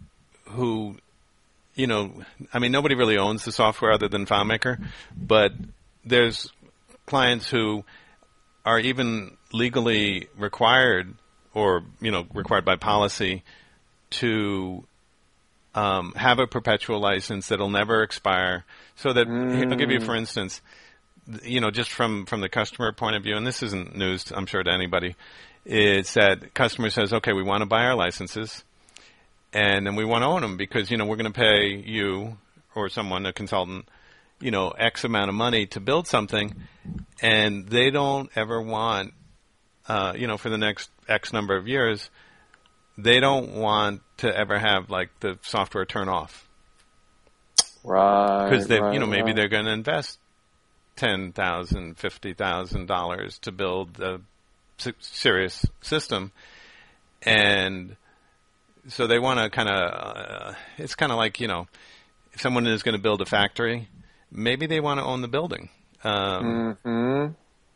S1: nobody really owns the software other than FileMaker, but there's clients who are even legally required or, required by policy to have a perpetual license that'll never expire. So that, I'll give you, for instance, just from the customer point of view, and this isn't news, I'm sure, to anybody, it's that customer says, okay, we want to buy our licenses, and then we want to own them because, we're going to pay you or someone, a consultant, X amount of money to build something, and they don't ever want, for the next X number of years, they don't want to ever have the software turn off.
S2: Right.
S1: Because maybe they're going to invest $10,000, $50,000 to build a serious system, and so they want to kind of. It's kind of like if someone is going to build a factory, maybe they want to own the building.
S2: Mm-hmm.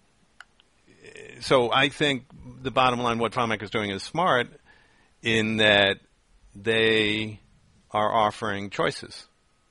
S1: So I think the bottom line, what FileMaker is doing is smart in that they are offering choices.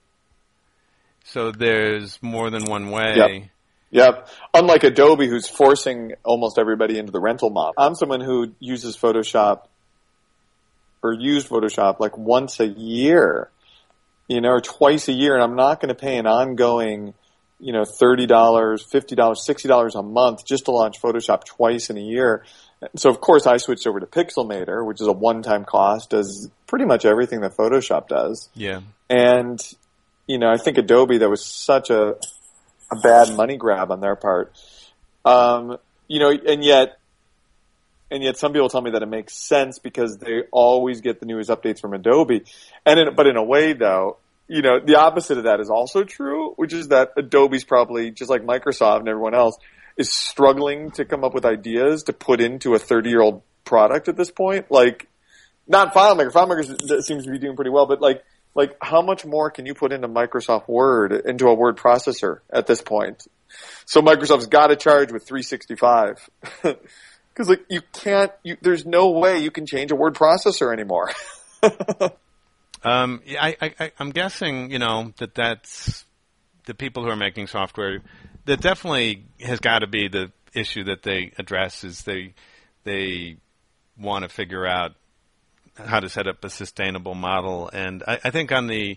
S1: So there's more than one way.
S2: Yep. Unlike Adobe, who's forcing almost everybody into the rental model. I'm someone who uses Photoshop or used Photoshop like once a year, or twice a year, and I'm not going to pay an ongoing, $30, $50, $60 a month just to launch Photoshop twice in a year. So of course I switched over to Pixelmator, which is a one-time cost, does pretty much everything that Photoshop does.
S1: Yeah.
S2: And, I think Adobe, that was such a bad money grab on their part. And yet some people tell me that it makes sense because they always get the newest updates from Adobe. But in a way though, the opposite of that is also true, which is that Adobe's probably, just like Microsoft and everyone else, is struggling to come up with ideas to put into a 30-year-old product at this point. Like, not FileMaker. FileMaker seems to be doing pretty well, but like how much more can you put into Microsoft Word, into a word processor at this point? So Microsoft's got to charge with 365. Because there's no way you can change a word processor anymore.
S1: I'm guessing, that's the people who are making software. That definitely has got to be the issue that they address. Is they want to figure out how to set up a sustainable model. And I think on the,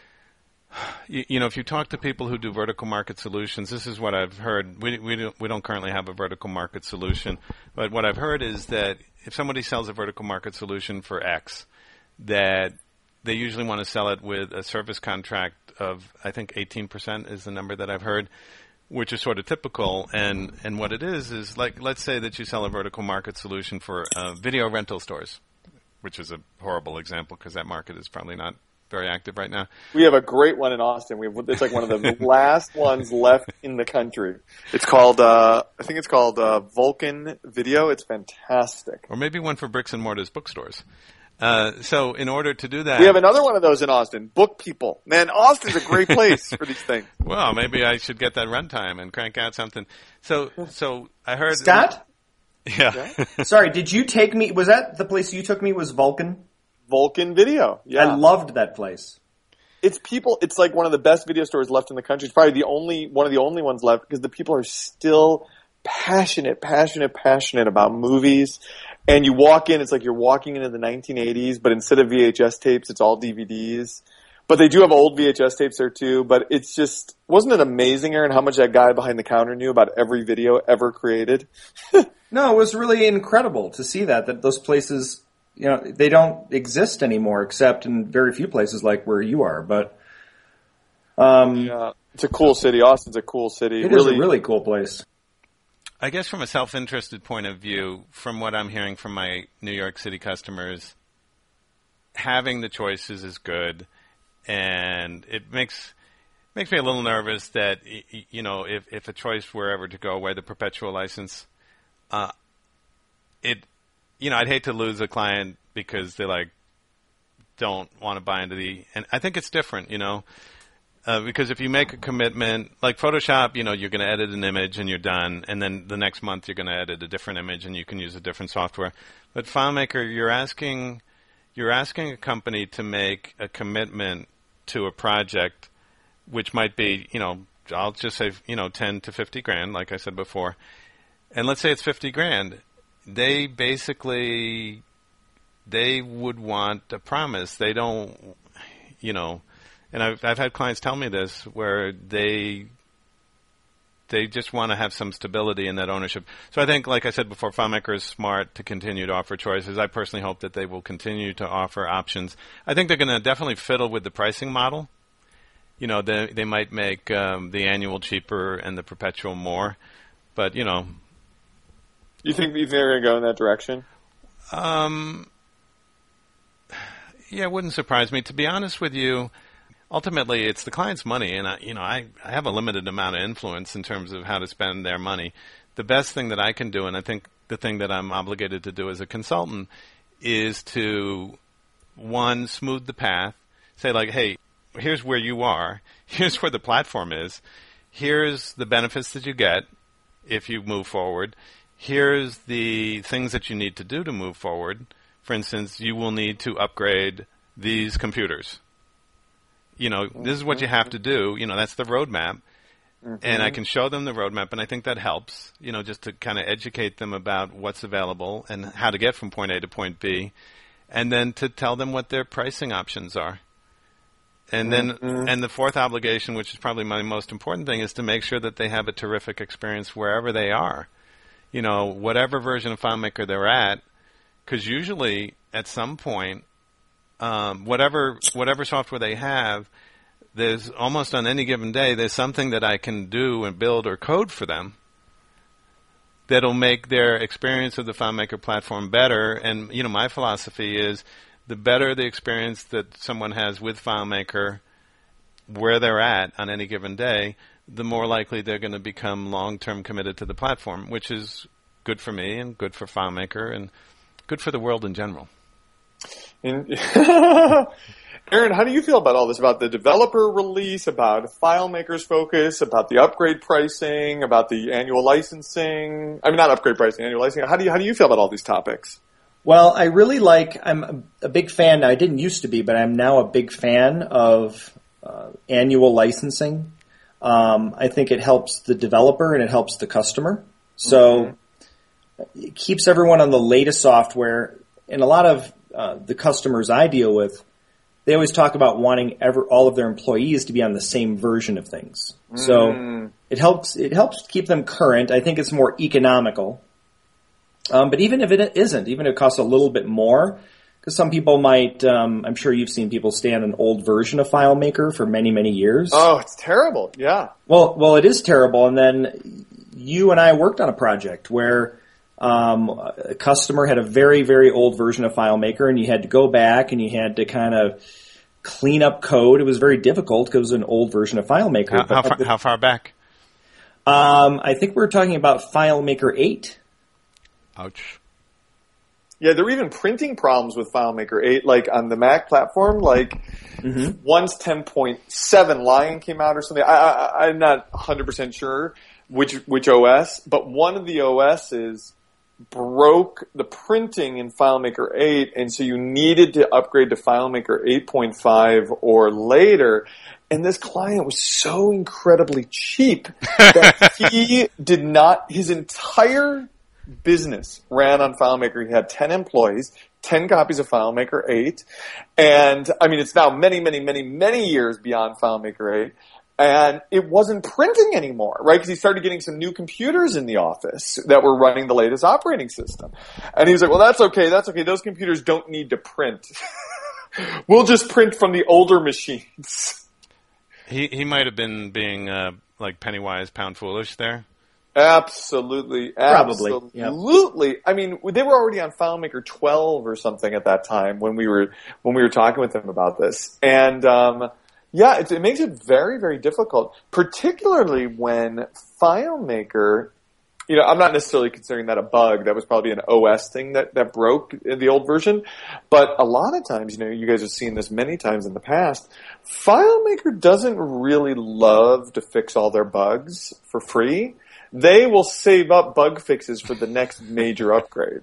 S1: if you talk to people who do vertical market solutions, this is what I've heard. We don't currently have a vertical market solution, but what I've heard is that if somebody sells a vertical market solution for X, that they usually want to sell it with a service contract of, I think 18% is the number that I've heard, which is sort of typical. And what it is like, let's say that you sell a vertical market solution for video rental stores, which is a horrible example because that market is probably not very active right now.
S2: We have a great one in Austin. It's like one of the last ones left in the country. It's called, I think it's called Vulcan Video. It's fantastic.
S1: Or maybe one for bricks and mortars bookstores. So in order to do that,
S2: we have another one of those in Austin. Book People. Man, Austin's a great place for these things.
S1: Well, maybe I should get that runtime and crank out something. So I heard
S3: Scott?
S1: Yeah.
S3: Sorry, did you take me? Was that the place you took me? Was Vulcan?
S2: Vulcan Video. Yeah.
S3: I loved that place.
S2: It's like one of the best video stores left in the country. It's probably one of the only ones left because the people are still passionate about movies. And you walk in, it's like you're walking into the 1980s, but instead of VHS tapes, it's all DVDs. But they do have old VHS tapes there too. But it's just, wasn't it amazing, Aaron, how much that guy behind the counter knew about every video ever created?
S3: No, it was really incredible to see that those places, they don't exist anymore except in very few places like where you are. But
S2: yeah, it's a cool city. Austin's a cool city.
S3: It is a really cool place.
S1: I guess from a self-interested point of view, from what I'm hearing from my New York City customers, having the choices is good, and it makes me a little nervous that, if a choice were ever to go away, the perpetual license, I'd hate to lose a client because they don't want to buy into and I think it's different, because if you make a commitment, like Photoshop, you're going to edit an image and you're done, and then the next month you're going to edit a different image and you can use a different software. But FileMaker, you're asking a company to make a commitment to a project, which might be, I'll just say, 10 to 50 grand, like I said before. And let's say it's 50 grand. They would want a promise. They don't, and I've had clients tell me this where they just want to have some stability in that ownership. So I think, like I said before, FileMaker is smart to continue to offer choices. I personally hope that they will continue to offer options. I think they're going to definitely fiddle with the pricing model. They might make the annual cheaper and the perpetual more, but
S2: You think they're going to go in that direction?
S1: Yeah, it wouldn't surprise me. To be honest with you, ultimately it's the client's money, and I have a limited amount of influence in terms of how to spend their money. The best thing that I can do, and I think the thing that I'm obligated to do as a consultant, is to, one, smooth the path, say hey, here's where you are, here's where the platform is. here's the benefits that you get if you move forward. Here's the things that you need to do to move forward. For instance, you will need to upgrade these computers. This is what you have to do. That's the roadmap. And I can show them the roadmap, and I think that helps, just to kind of educate them about what's available and how to get from point A to point B, and then to tell them what their pricing options are. And then, and the fourth obligation, which is probably my most important thing, is to make sure that they have a terrific experience wherever they are. Whatever version of FileMaker they're at, because usually at some point, whatever software they have, there's almost on any given day, there's something that I can do and build or code for them that'll make their experience of the FileMaker platform better. And, my philosophy is the better the experience that someone has with FileMaker where they're at on any given day, the more likely they're going to become long-term committed to the platform, which is good for me and good for FileMaker and good for the world in general.
S2: Aaron, how do you feel about all this? About the developer release, about FileMaker's focus, about the upgrade pricing, about the annual licensing? I mean, not upgrade pricing, annual licensing. How do you feel about all these topics?
S3: Well, I'm a big fan. I didn't used to be, but I'm now a big fan of annual licensing. I think it helps the developer and it helps the customer. So it keeps everyone on the latest software. And a lot of the customers I deal with, they always talk about wanting all of their employees to be on the same version of things. So it helps keep them current. I think it's more economical. But even if it isn't, even if it costs a little bit more, because some people might, I'm sure you've seen people stay on an old version of FileMaker for many, many years.
S2: Oh, it's terrible. Yeah.
S3: Well, it is terrible. And then you and I worked on a project where a customer had a very, very old version of FileMaker, and you had to go back and you had to kind of clean up code. It was very difficult because it was an old version of FileMaker.
S1: How far back?
S3: I think we're talking about FileMaker 8.
S1: Ouch.
S2: Yeah, there were even printing problems with FileMaker 8, like on the Mac platform. Like, once 10.7 Lion came out or something. I'm not 100% sure which OS, but one of the OSs broke the printing in FileMaker 8, and so you needed to upgrade to FileMaker 8.5 or later. And this client was so incredibly cheap that his entire business ran on FileMaker. He had 10 employees, 10 copies of FileMaker 8, and I mean, it's now many, many, many, many years beyond FileMaker 8, and it wasn't printing anymore, right? Because he started getting some new computers in the office that were running the latest operating system. And he was like, well, that's okay. Those computers don't need to print. We'll just print from the older machines.
S1: He might have been being like penny wise, pound foolish there.
S2: Absolutely.
S3: Probably.
S2: Absolutely.
S3: Yep.
S2: I mean, they were already on FileMaker 12 or something at that time when we were talking with them about this. And, it makes it very, very difficult, particularly when FileMaker, I'm not necessarily considering that a bug. That was probably an OS thing that broke in the old version. But a lot of times, you guys have seen this many times in the past, FileMaker doesn't really love to fix all their bugs for free. They will save up bug fixes for the next major upgrade.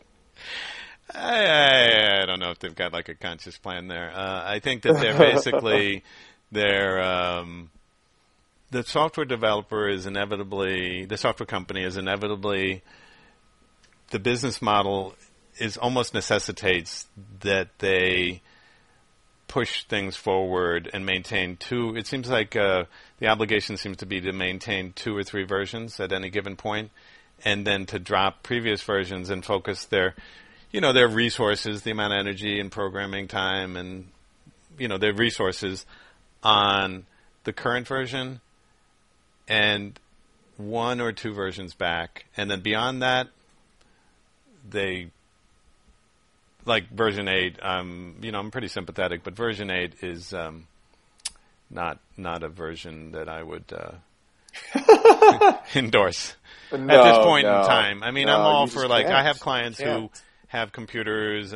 S1: I don't know if they've got like a conscious plan there. I think that they're basically the software developer is inevitably, the software company is inevitably, the business model is almost necessitates that they push things forward and maintain it seems like the obligation seems to be to maintain 2 or 3 versions at any given point, and then to drop previous versions and focus their resources, the amount of energy and programming time and, their resources on the current version and 1 or 2 versions back. And then beyond that, they, like version 8, I'm pretty sympathetic, but version 8 is not a version that I would endorse at this point in time. I mean, I'm all for I have clients who have computers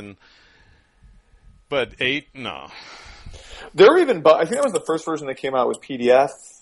S1: but 8, no.
S2: There were even, I think that was the first version that came out with PDF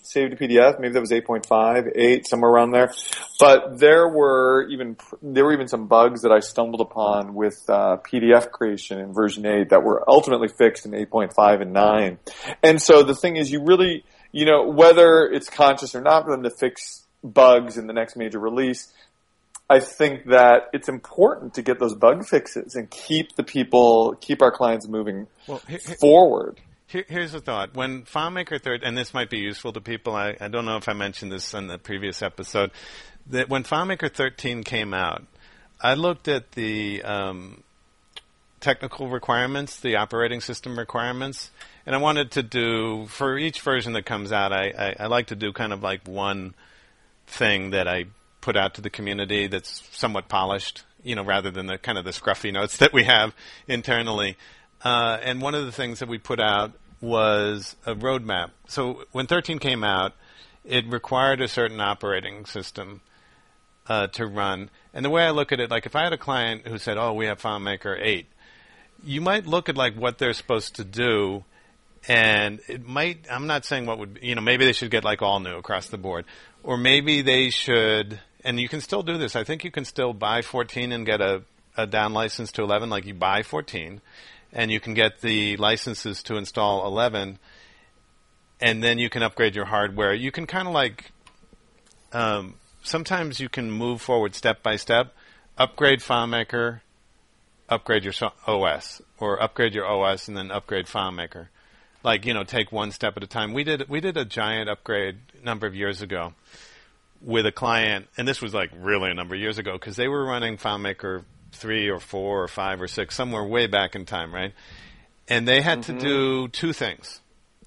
S2: save to PDF. Maybe that was 8.5, 8, somewhere around there. But there were even some bugs that I stumbled upon with PDF creation in version 8 that were ultimately fixed in 8.5 and 9. And so the thing is, you really, whether it's conscious or not for them to fix bugs in the next major release, I think that it's important to get those bug fixes and keep our clients moving forward.
S1: Here's the thought. When FileMaker 13, and this might be useful to people, I don't know if I mentioned this in the previous episode, that when FileMaker 13 came out, I looked at the technical requirements, the operating system requirements, and I wanted to do, for each version that comes out, I like to do kind of like one thing that I put out to the community that's somewhat polished, rather than the kind of the scruffy notes that we have internally. And one of the things that we put out was a roadmap. So when 13 came out, it required a certain operating system to run. And the way I look at it, like if I had a client who said, we have FileMaker 8, you might look at like what they're supposed to do, and it might, I'm not saying what would, maybe they should get like all new across the board. Or maybe they should, and you can still do this. I think you can still buy 14 and get a down license to 11, like you buy 14. And you can get the licenses to install 11, and then you can upgrade your hardware. You can kind of like, sometimes you can move forward step by step, upgrade FileMaker, upgrade your OS, or upgrade your OS and then upgrade FileMaker. Like, take one step at a time. We did a giant upgrade a number of years ago with a client, and this was like really a number of years ago, because they were running FileMaker 3 or 4 or 5 or 6, somewhere way back in time, right? And they had to do two things.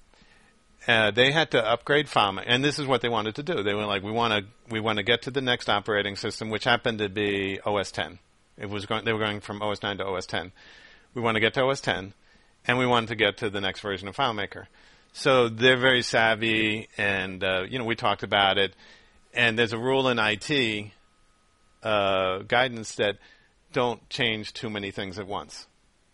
S1: They had to upgrade FileMaker, and this is what they wanted to do. They were like, we want to get to the next operating system, which happened to be OS 10. They were going from OS 9 to OS 10. We want to get to OS 10, and we wanted to get to the next version of FileMaker. So they're very savvy, and we talked about it. And there's a rule in IT guidance that don't change too many things at once.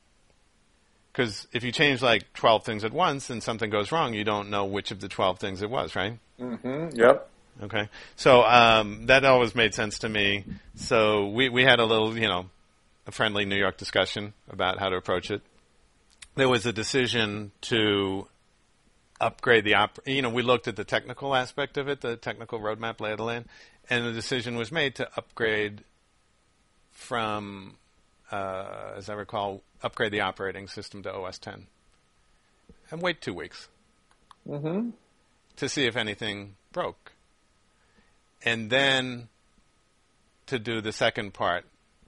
S1: Because if you change like 12 things at once and something goes wrong, you don't know which of the 12 things it was, right?
S2: Yep.
S1: Okay. So that always made sense to me. So we had a little, a friendly New York discussion about how to approach it. There was a decision to upgrade we looked at the technical aspect of it, the technical roadmap, lay of the land, and the decision was made to upgrade from, as I recall, upgrade the operating system to OS 10 and wait 2 weeks to see if anything broke. And then to do the second part.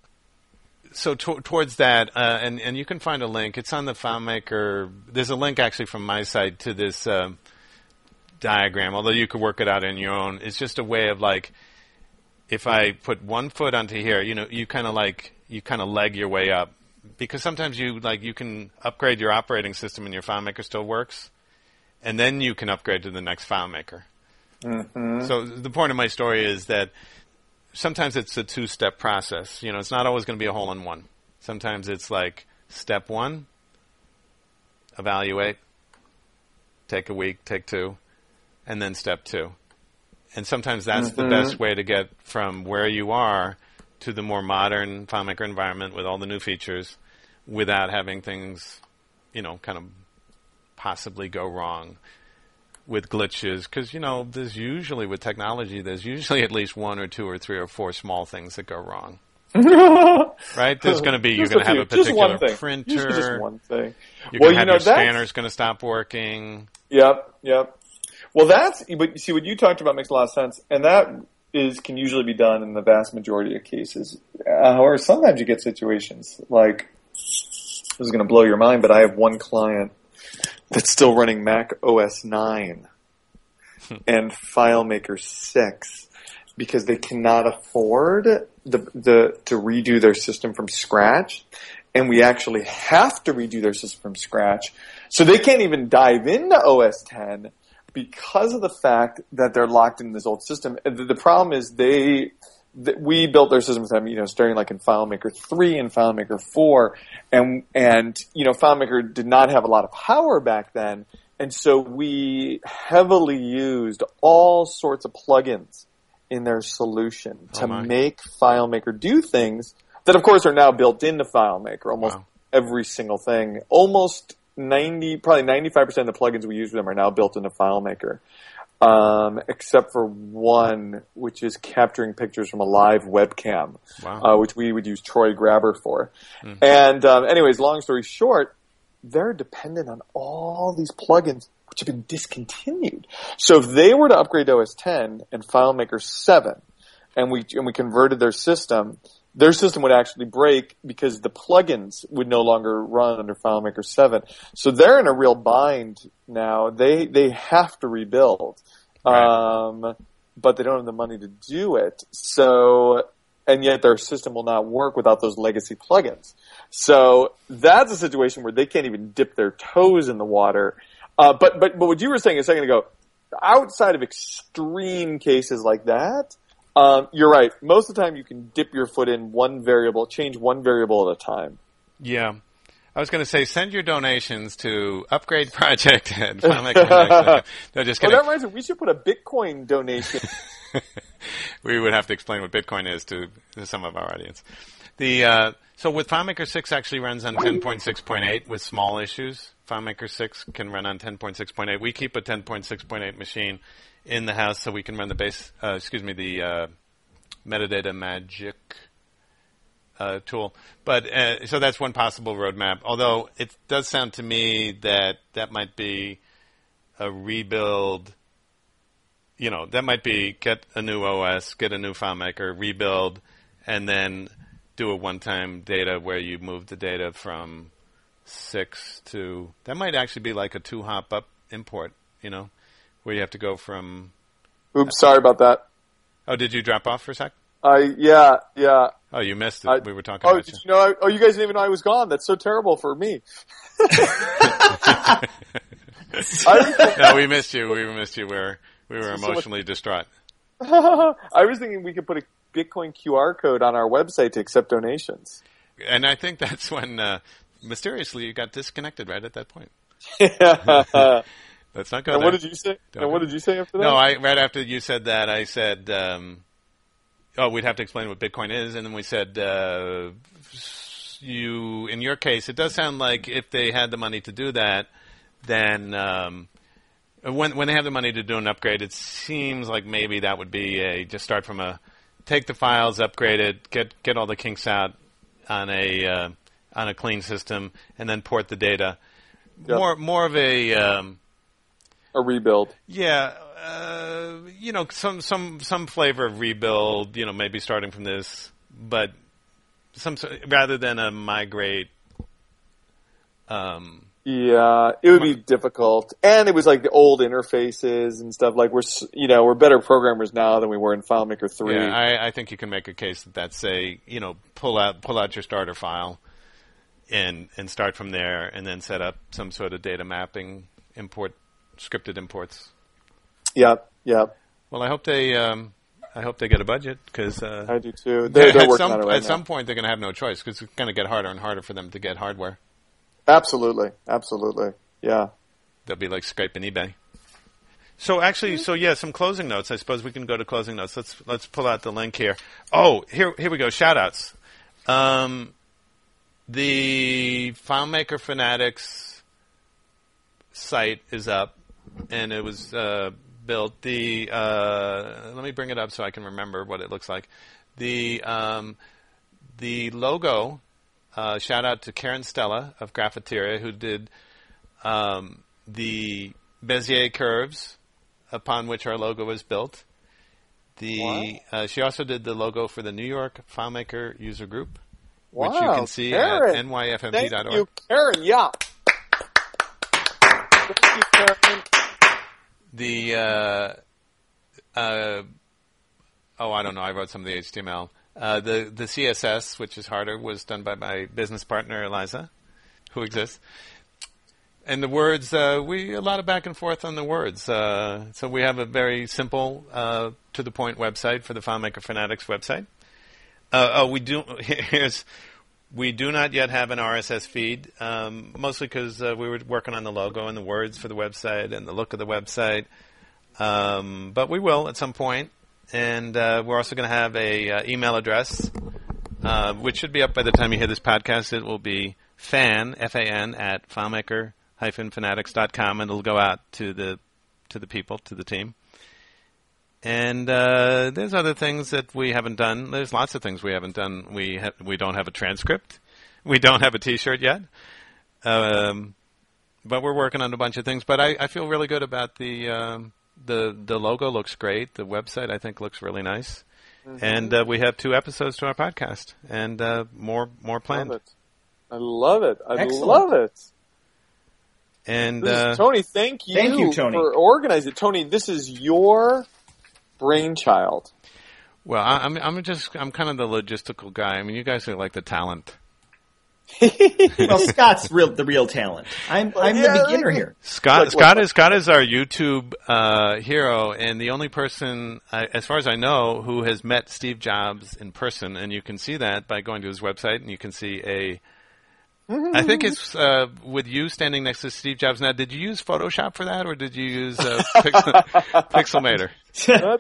S1: So towards that, and you can find a link. It's on the FileMaker. There's a link actually from my site to this diagram, although you could work it out on your own. It's just a way of like, if I put one foot onto here, you kind of leg your way up, because sometimes you can upgrade your operating system and your FileMaker still works, and then you can upgrade to the next FileMaker. So the point of my story is that sometimes it's a 2-step process. It's not always going to be a hole-in-one. Sometimes it's like step 1, evaluate, take a week, take 2, and then step 2. And sometimes that's the best way to get from where you are to the more modern FileMaker environment with all the new features without having things, kind of possibly go wrong with glitches. Because, there's usually, with technology, there's usually at least 1 or 2 or 3 or 4 small things that go wrong. Right? There's going to be, you're going to have a particular printer.
S2: Just one thing.
S1: You're going to have your scanner's going to stop working.
S2: Yep. Well, but see, what you talked about makes a lot of sense, and that can usually be done in the vast majority of cases. However, sometimes you get situations like, this is going to blow your mind, but I have one client that's still running Mac OS 9 and FileMaker 6 because they cannot afford to redo their system from scratch, and we actually have to redo their system from scratch. So they can't even dive into OS 10 because of the fact that they're locked in this old system. The problem is we built their system with them, starting like in FileMaker 3 and FileMaker 4, and FileMaker did not have a lot of power back then, And so we heavily used all sorts of plugins in their solution to make FileMaker do things that, of course, are now built into FileMaker. Almost every single thing. Almost probably 95% of the plugins we use with them are now built into FileMaker. Except for one, which is capturing pictures from a live webcam, which we would use Troy Grabber for. And anyways, long story short, they're dependent on all these plugins which have been discontinued. So if they were to upgrade to OS 10 and FileMaker 7, and we converted their system would actually break because the plugins would no longer run under FileMaker 7. So they're in a real bind now. They have to rebuild. Right. But they don't have the money to do it. So, and yet their system will not work without those legacy plugins. So that's a situation where they can't even dip their toes in the water. But what you were saying a second ago, outside of extreme cases like that, you're right. Most of the time you can dip your foot in one variable, change one variable at a time.
S1: Yeah. I was going to say, send your donations to Upgrade Project at FileMaker. No, just kidding.
S2: That reminds me, we should put a Bitcoin donation.
S1: We would have to explain what Bitcoin is to some of our audience. So with FileMaker 6 actually runs on 10.6.8 with small issues. FileMaker 6 can run on 10.6.8. We keep a 10.6.8 machine in the house so we can run the metadata magic tool. But so that's one possible roadmap. Although it does sound to me that might be a rebuild. That might be get a new OS, get a new FileMaker, rebuild, and then do a one-time data where you move the data from 6 to... That might actually be like a 2-hop up import, where you have to go from...
S2: Oops, sorry about that.
S1: Oh, did you drop off for a sec?
S2: Yeah.
S1: Oh, you missed it. We were talking about you.
S2: You guys didn't even know I was gone. That's so terrible for me.
S1: No, we missed you. We were emotionally distraught.
S2: I was thinking we could put a Bitcoin QR code on our website to accept donations.
S1: And I think that's when, mysteriously, you got disconnected right at that point.
S2: Yeah.
S1: Let's not go
S2: and
S1: there.
S2: What did you say? What did you say after that?
S1: No, right after you said that, I said, we'd have to explain what Bitcoin is. And then we said, in your case, it does sound like if they had the money to do that, then when they have the money to do an upgrade, it seems like maybe that would be just start from take the files, upgrade it, get all the kinks out on a clean system, and then port the data. Yep. More of a
S2: rebuild.
S1: Yeah, some flavor of rebuild. Maybe starting from this, but rather than a migrate.
S2: Yeah, it would be difficult, and it was like the old interfaces and stuff. Like we're better programmers now than we were in FileMaker 3.
S1: Yeah, I think you can make a case that's pull out your starter file, and start from there, and then set up some sort of data mapping scripted imports.
S2: Yeah.
S1: Well, I hope they get a budget because
S2: I do too. They're working on it right now.
S1: At some point, they're going to have no choice because it's going to get harder and harder for them to get hardware.
S2: Absolutely. Yeah.
S1: They'll be like Skype and eBay. So actually, some closing notes. I suppose we can go to closing notes. Let's pull out the link here. Oh, here we go. Shout-outs. The FileMaker Fanatics site is up, and it was built. Let me bring it up so I can remember what it looks like. The logo. Shout out to Karen Stella of Graphiteria, who did the Bezier curves upon which our logo was built. She also did the logo for the New York FileMaker user group, which you can see
S2: Karen.
S1: at nyfmp.org.
S2: Thank you, Karen. Yeah. Thank you, Karen.
S1: I don't know. I wrote some of the HTML. The CSS, which is harder, was done by my business partner, Eliza, who exists. And the words, a lot of back and forth on the words. So we have a very simple, to the point website for the FileMaker Fanatics website. We do, We do not yet have an RSS feed, mostly because we were working on the logo and the words for the website and the look of the website. But we will at some point. And we're also going to have a email address, which should be up by the time you hear this podcast. It will be fan, F-A-N, at FileMaker-Fanatics.com, and it'll go out to the people, to the team. And there's other things that we haven't done. There's lots of things we haven't done. We don't have a transcript. We don't have a T-shirt yet. But we're working on a bunch of things. But I feel really good about the logo. Looks great. The website, I think, looks really nice. Mm-hmm. And we have 2 episodes to our podcast, and more planned.
S2: I love it. I
S3: Excellent.
S2: love it.
S1: And
S2: Tony, thank you,
S3: Tony,
S2: for organizing it. Tony, this is your brainchild.
S1: Well, I'm kind of the logistical guy. I mean, you guys are like the talent.
S3: Well, Scott's the real talent. I'm the beginner here.
S1: Scott is our YouTube hero, and the only person, as far as I know, who has met Steve Jobs in person. And you can see that by going to his website, and you can see I think it's with you standing next to Steve Jobs. Now, did you use Photoshop for that, or did you use Pixelmator?
S2: That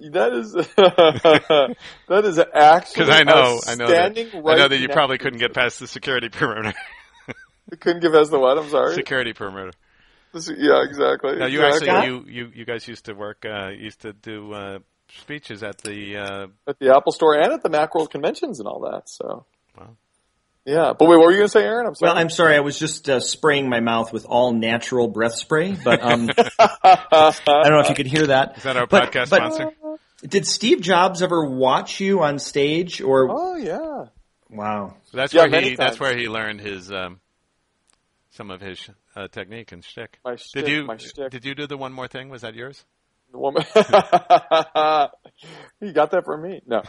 S2: is actually
S1: because I know that you probably
S2: to
S1: couldn't get past the security perimeter.
S2: You couldn't get past the what? I'm sorry.
S1: Security perimeter.
S2: Yeah, exactly.
S1: Now,
S2: exactly.
S1: you guys used to work, used to do speeches at the
S2: Apple Store and at the Macworld conventions and all that. So.
S1: Wow.
S2: Yeah, but wait, what were you going to say, Aaron? I'm sorry.
S3: Well, I'm sorry. I was just spraying my mouth with all natural breath spray, but I don't know if you could hear that.
S1: Is that our podcast sponsor?
S3: Did Steve Jobs ever watch you on stage? Or
S2: Oh yeah.
S3: Wow.
S1: So that's where he learned his some of his technique and shtick.
S2: My shtick.
S1: Did you do the one more thing? Was that yours?
S2: The woman. You got that from me? No.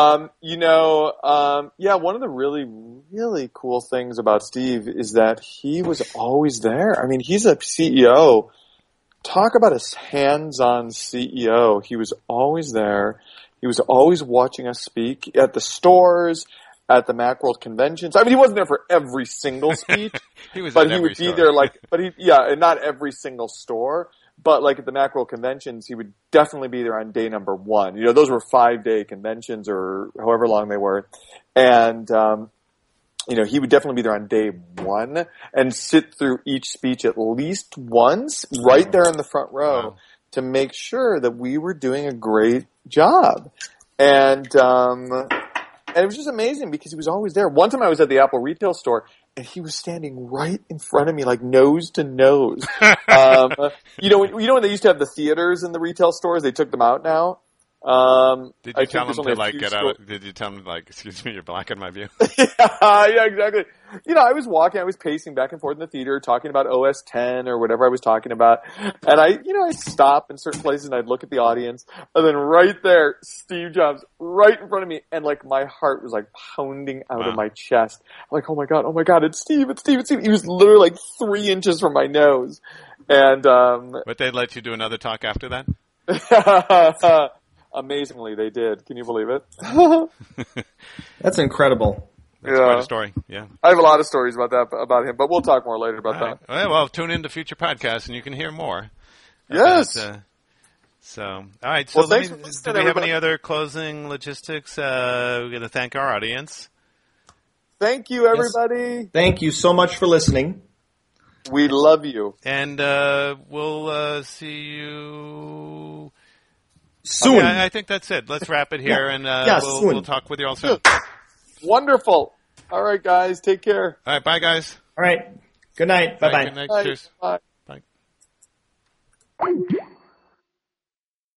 S2: Yeah, one of the really, really cool things about Steve is that he was always there. I mean, he's a CEO. Talk about a hands-on CEO. He was always there. He was always watching us speak at the stores, at the Macworld conventions. I mean, he wasn't there for every single speech.
S1: He was,
S2: but
S1: at
S2: he
S1: every
S2: would be
S1: store.
S2: there and not every single store. But like at the Macworld conventions, he would definitely be there on day number 1. You know, those were 5-day conventions or however long they were. And, he would definitely be there on day 1 and sit through each speech at least once right there in the front row to make sure that we were doing a great job. And it was just amazing because he was always there. One time I was at the Apple retail store and he was standing right in front of me, like nose to nose. When they used to have the theaters in the retail stores, they took them out now.
S1: Did you tell him to get out? Did you tell him excuse me, you're blocking my view?
S2: Yeah, exactly. I was pacing back and forth in the theater, talking about OS 10 or whatever I was talking about, and I'd stop in certain places and I'd look at the audience, and then right there, Steve Jobs, right in front of me, and like my heart was like pounding out of my chest. I'm like, oh my god, it's Steve. He was literally like 3 inches from my nose, and
S1: But they let you do another talk after that?
S2: Amazingly, they did. Can you believe it?
S3: That's incredible.
S1: That's quite a story. Yeah,
S2: I have a lot of stories about him, but we'll talk more later about that.
S1: Well, tune in to future podcasts and you can hear more.
S2: Yes.
S1: All right. So,
S2: do
S1: we have any other closing logistics? We're going to thank our audience.
S2: Thank you, everybody.
S3: Yes. Thank you so much for listening.
S2: We love you.
S1: And we'll see you
S3: soon.
S1: Okay, I think that's it. Let's wrap it here, and we'll talk with you all soon.
S2: Wonderful. All right, guys. Take care.
S1: All right. Bye, guys.
S3: All right. Good night. Bye-bye.
S1: Good night.
S2: Bye.
S1: Cheers.
S2: Bye.
S1: Bye.